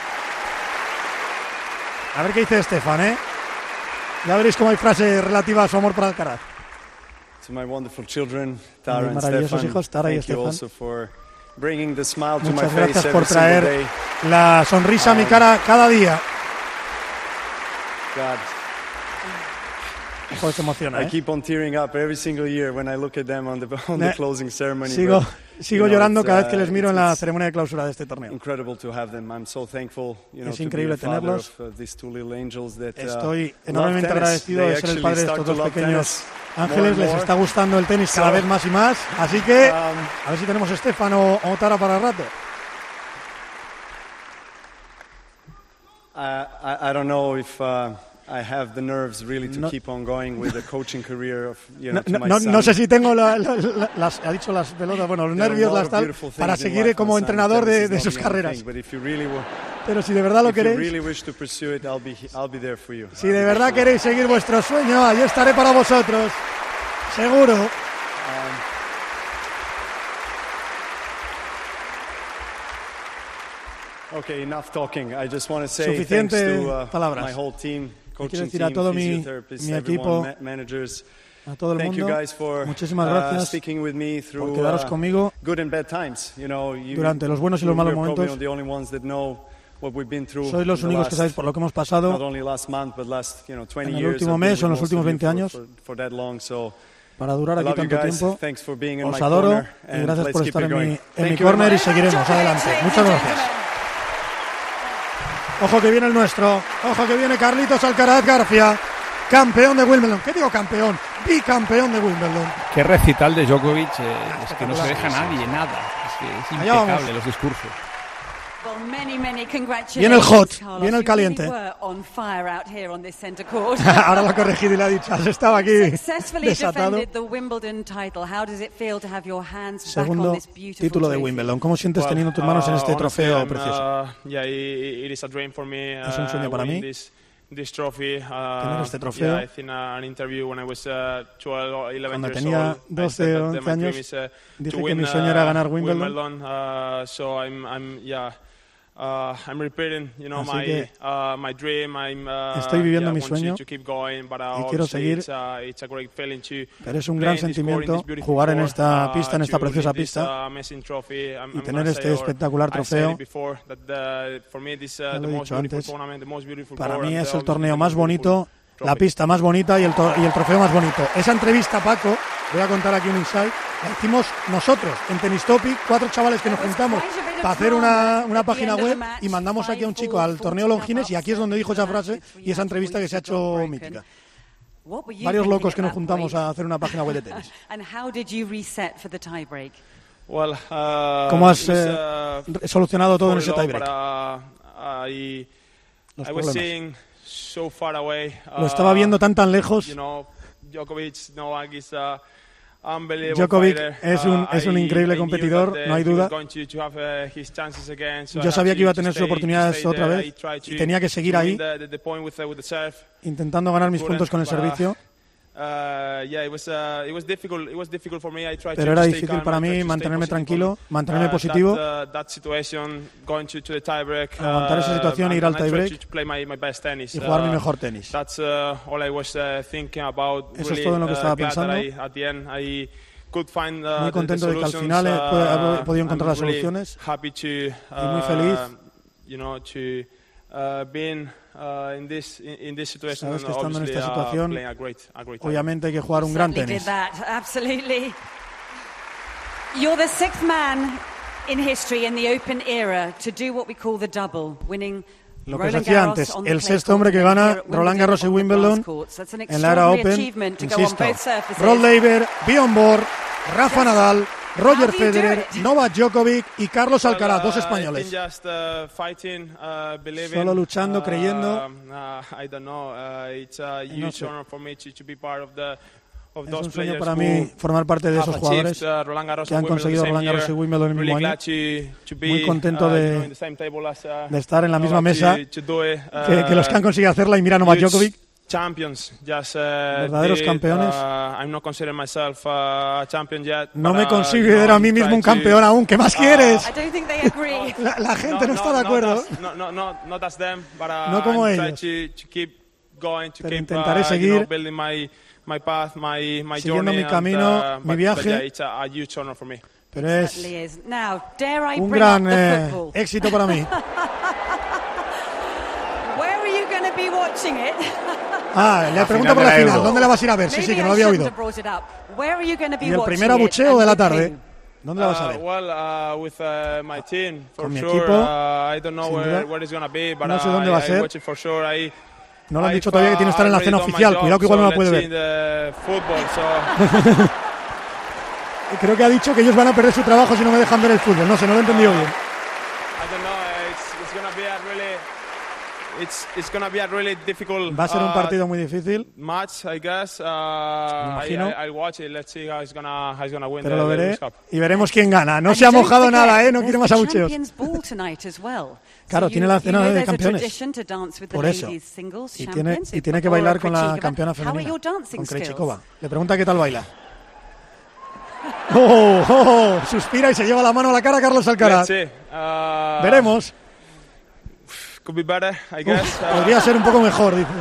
A ver qué dice Stefan, ¿eh? Ya veréis cómo hay frase relativa a su amor por Alcaraz. To my wonderful children, Tara and maravillosos Stefan. hijos, Tara y Thank you Stefan. also for bringing the smile to my Muchas face gracias every por single traer day. la sonrisa a mi cara cada día. God. Joder, se emociona, I ¿eh? keep on tearing up every single year when I look at them on the closing ceremony. Sigo but, you know, llorando it's, cada vez que les miro en la it's ceremonia de clausura de este torneo. incredible to have them. I'm so thankful, you know, Es to be increíble the father tenerlos. of, these two little angels that, Estoy love enormemente tennis. agradecido They de ser el actually padre de start estos to dos love pequeños tennis ángeles. more and Les more. está gustando el tenis cada So, vez más y más. Así que a ver si tenemos Stefan o Tara para el rato. I don't know if I have the nerves really to keep on going with the coaching career of, you know, to my son. No sé si tengo ha dicho las pelotas, bueno, los nervios, las tal, para seguir como entrenador de sus carreras. Pero si de verdad lo queréis, si de verdad queréis seguir vuestro sueño, ahí estaré para vosotros, seguro. Okay, enough talking. I just want to say Suficiente thanks to palabras. my whole team, coaching decir a team, todo mi physiotherapists, equipo, everyone, managers. a todo el Thank you mundo, guys for muchísimas gracias sticking with me through por quedaros conmigo good and bad times. You know, durante los buenos y los malos we're probably momentos. the only ones that know what we've been through. Sois los in the únicos que last, sabéis por lo que hemos pasado not only last month, but last, 20 en el years. último I've been mes o en with los most últimos of you 20 años. for that long, so Para durar I aquí love you tanto guys. tiempo. Thanks for being in Os my adoro corner, y and gracias let's por keep estar it en mi going. Thank you corner very y much. seguiremos. Adelante. Muchas gracias. Ojo que viene el nuestro. Ojo que viene Carlitos Alcaraz García, campeón de Wimbledon. ¿Qué digo campeón? Bicampeón de Wimbledon. Qué recital de Djokovic, es que no se deja nadie, nada. Es que es Allá vamos. impecable los discursos. Well, many congratulations, Viene el hot, Carlos. viene el You caliente. really were on fire out here on this center court. Ahora lo ha corregido y le ha dicho, has estado aquí Successfully desatado. defended the Wimbledon title. How does it feel to have your hands back Segundo on this beautiful título de trophy? Wimbledon. ¿Cómo sientes teniendo tus manos en este trofeo honestly, precioso? Yeah, it is a dream for me. Es un sueño para winning mí. This trophy. Tener este trofeo. Yeah, I think an interview when I was 12 or 11 Cuando years tenía old, I 12 said o that 11 my dream años, is, dije to que mi win, sueño era ganar Wimbledon. So I'm repeating, Así my que my dream. estoy viviendo mi want sueño to keep going, but y quiero seguir. it's a great feeling to Pero es un play gran in this court, in sentimiento this beautiful jugar en court, esta pista, en esta to preciosa win this, pista, amazing trophy. I'm y tener gonna este say, or espectacular I said trofeo. it before, that, for me, this, Ya the lo he most dicho beautiful antes. tournament, the most beautiful Para court, mí and es el obviously torneo the más most beautiful bonito, la pista más bonita y el trofeo más bonito. Esa entrevista, Paco, voy a contar aquí un insight, la hicimos nosotros en Tennis Topic, 4 chavales que nos juntamos para hacer una página web y mandamos aquí a un chico al torneo Longines y aquí es donde dijo esa frase y esa entrevista que se ha hecho mítica. Varios locos que nos juntamos a hacer una página web de tenis. And how did you reset for the tiebreak? Well, ¿Cómo has it was, solucionado todo en ese 4-0, tiebreak? but, Los I was problemas. seeing so far away. Lo estaba viendo tan lejos. Djokovic, Novak is unbelievable Djokovic fighter. es un increíble competidor, no hay duda. Yo sabía que iba a tener sus oportunidades otra vez y tenía que seguir ahí, intentando ganar mis puntos con el servicio. Pero era difícil para mí mantenerme tranquilo, mantenerme positivo, aguantar esa situación e ir al tiebreak y jugar mi mejor tenis. Eso es todo en lo que estaba pensando. Muy contento de que al final he podido encontrar las soluciones y muy feliz. Sabes que estando en esta situación, obviamente hay que jugar un gran tenis. You're the sixth man in history in the Open era to do what we call the double, winning Lo que os decía antes, el sexto hombre que gana Roland Garros y Wimbledon en la era Open, insisto, Rod Laver, Bjorn Borg, Rafa Nadal, Roger Federer, Novak Djokovic y Carlos Alcaraz, dos españoles. Solo luchando, creyendo. Es un sueño para mí formar parte de esos jugadores que han conseguido Roland Garros y Wimbledon en el mismo año. Muy contento de estar en la misma mesa que los que han conseguido hacerla, y mira Novak Djokovic. Verdaderos campeones. No me considero a mí mismo un campeón aún. ¿Qué más quieres? La gente no está de acuerdo. No como ellos. Pero intentaré seguir siguiendo mi camino, mi viaje. Pero es un gran éxito para mí. Le pregunto por la final. ¿Dónde la vas a ir a ver? Sí, que no lo había oído. Y el primer abucheo de la tarde. ¿Dónde la vas a ver? Con mi equipo. No sé dónde va a ser. No lo han dicho todavía que tiene que estar en la cena oficial. Cuidado que igual no la puede ver. Creo que ha dicho que ellos van a perder su trabajo si no me dejan ver el fútbol. No sé, no lo he entendido bien. Va a ser un partido muy difícil. Me imagino. Pero lo veré y veremos quién gana. No se ha mojado nada, no quiere más abucheos. Claro, tiene la cena de campeones. Por eso. Y tiene que bailar con la campeona femenina, con Krejcikova. Le pregunta qué tal baila. Suspira y se lleva la mano a la cara a Carlos Alcaraz. Veremos. Podría ser un poco mejor, dice.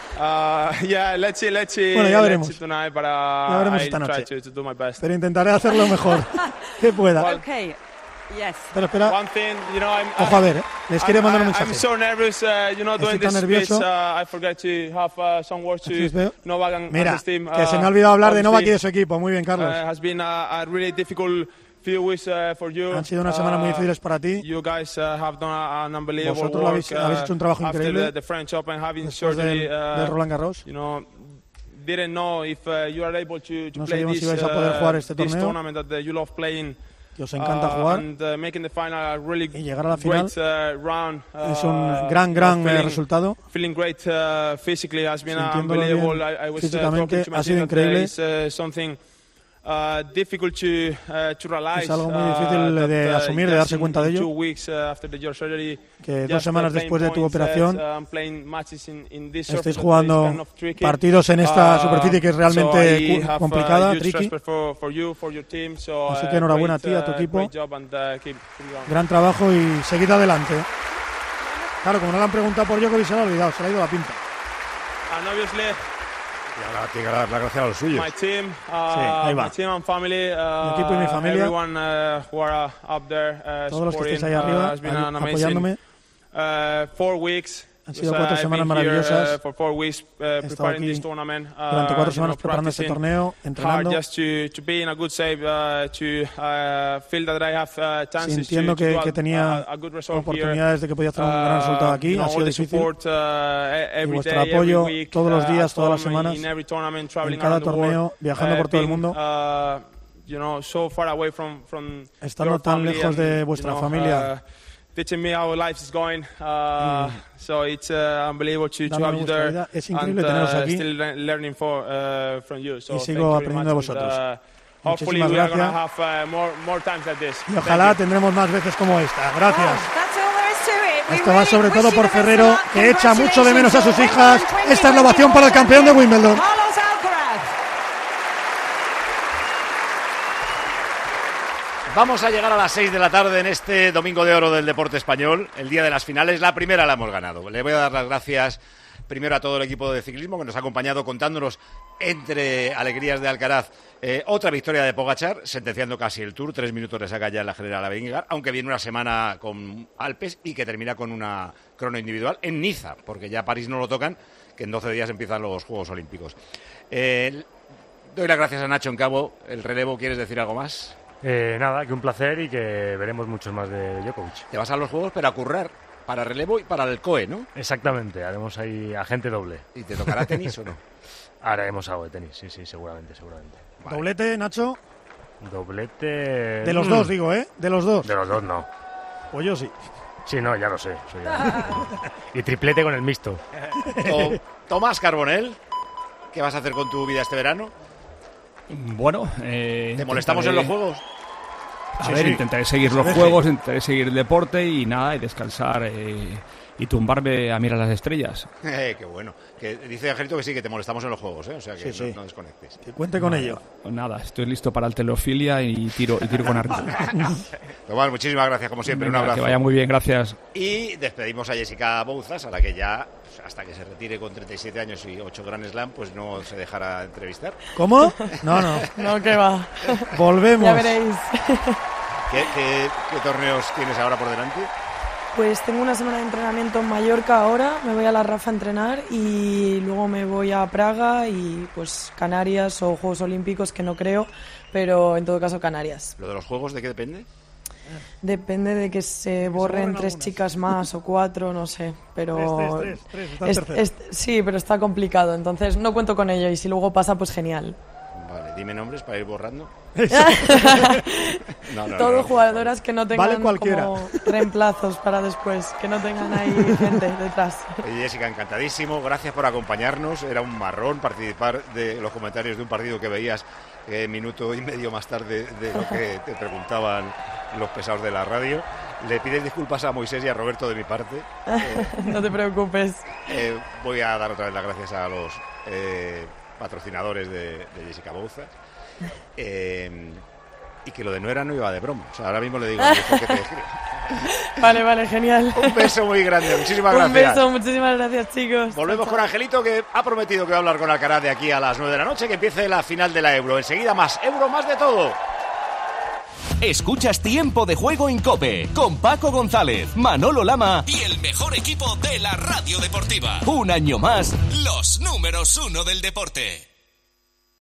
Bueno, ya veremos. Ya veremos esta noche. Pero intentaré hacerlo mejor que pueda. Pero espera. Ojo, a ver, les quiere mandar un mensaje. Estoy tan nervioso. Mira, que se me ha olvidado hablar de Novak y de su equipo. Muy bien, Carlos. Han sido unas semanas muy difíciles para ti. Vosotros habéis hecho un trabajo increíble después de Roland Garros. No sabíamos si vais a poder jugar este torneo, que os encanta jugar, y llegar a la final es un gran resultado. Sintiéndolo bien físicamente, ha sido increíble. Es algo muy difícil de asumir, de darse cuenta de ello, que 2 semanas después de tu operación estéis jugando partidos en esta superficie que es realmente complicada, tricky. Así que enhorabuena a ti, a tu equipo. Gran trabajo y seguid adelante. Claro, como no le han preguntado por Djokovic, se lo ha olvidado, se le ha ido la pinta. Y ahora tiene que dar la gracia a los suyos. Sí, ahí va. Mi equipo y mi familia. Todos los que estéis ahí arriba, apoyándome. Han sido 4 semanas maravillosas. He estado aquí durante 4 semanas preparando este torneo, entrenando, sintiendo que tenía oportunidades de que podía hacer un gran resultado aquí. Ha sido difícil. Y vuestro apoyo todos los días, todas las semanas, en cada torneo, viajando por todo el mundo, estando tan lejos de vuestra familia, teaching me how life is going, so it's unbelievable to have you there. Es increíble teneros aquí. Still learning from you. So y sigo aprendiendo de vosotros. Muchísimas gracias. Y ojalá tendremos más veces como esta. Gracias. Esto va sobre todo por Ferrero, que echa mucho de menos a sus hijas. Esta es la ovación para el campeón de Wimbledon. Vamos a llegar a las 6 de la tarde en este Domingo de Oro del deporte español, el día de las finales. La primera la hemos ganado. Le voy a dar las gracias primero a todo el equipo de ciclismo que nos ha acompañado contándonos, entre alegrías de Alcaraz, otra victoria de Pogačar, sentenciando casi el Tour. 3 minutos le saca ya en la general a Vingegaard, aunque viene una semana con Alpes y que termina con una crono individual en Niza, porque ya París no lo tocan, que en 12 días empiezan los Juegos Olímpicos. Doy las gracias a Nacho en Cabo, el relevo. ¿Quieres decir algo más? Nada, que un placer y que veremos muchos más de Djokovic. Te vas a los juegos para currar, para relevo y para el COE, ¿no? Exactamente, haremos ahí agente doble. ¿Y te tocará tenis o no? Haremos algo de tenis, sí, seguramente. Vale. ¿Doblete, Nacho? Doblete... De los dos, digo, ¿eh? De los dos. De los dos, no. Pues yo sí. Sí, no, ya lo sé. Y triplete con el mixto. Tomás Carbonell, ¿qué vas a hacer con tu vida este verano? Bueno, ¿te molestamos en los juegos? A ver, intentaré seguir los juegos, intentaré seguir el deporte y nada, y descansar y tumbarme a mirar las estrellas. Qué bueno. Que dice Angelito que sí, que te molestamos en los juegos, ¿eh? O sea, que sí. No desconectes. Que cuente con ello. Pues nada, estoy listo para el telofilia y tiro con arco. Tomás, muchísimas gracias, como siempre. Venga, un abrazo. Que vaya muy bien, gracias. Y despedimos a Jessica Bouzas, a la que ya, hasta que se retire con 37 años y 8 Grand Slam, pues no se dejará entrevistar. ¿Cómo? No. No, que va. Volvemos. Ya veréis. ¿Qué torneos tienes ahora por delante? Pues tengo una semana de entrenamiento en Mallorca ahora, me voy a la Rafa a entrenar y luego me voy a Praga y pues Canarias o Juegos Olímpicos, que no creo, pero en todo caso Canarias. ¿Lo de los juegos de qué depende? Depende de que se borren 3 chicas más o 4, no sé, pero... Tres. Sí, pero está complicado, entonces no cuento con ello y si luego pasa, pues genial. Vale, dime nombres para ir borrando. Todos jugadoras que no tengan cualquiera. como reemplazos para después, que no tengan ahí gente detrás. Jessica, encantadísimo, gracias por acompañarnos. Era un marrón participar de los comentarios de un partido que veías minuto y medio más tarde de lo que te preguntaban los pesados de la radio. Le pides disculpas a Moisés y a Roberto de mi parte. No te preocupes. Voy a dar otra vez las gracias a los patrocinadores de Jessica Bouzas. Y que lo de no iba de broma. O sea, ahora mismo le digo que te escriba. Vale, genial. Un beso muy grande, muchísimas gracias. Un beso, muchísimas gracias, chicos. Volvemos con Angelito, que ha prometido que va a hablar con Alcaraz de aquí a las 9 de la noche, que empiece la final de la Euro. Enseguida más Euro, más de todo. Escuchas Tiempo de Juego en COPE, con Paco González, Manolo Lama y el mejor equipo de la radio deportiva. Un año más, los números 1 del deporte.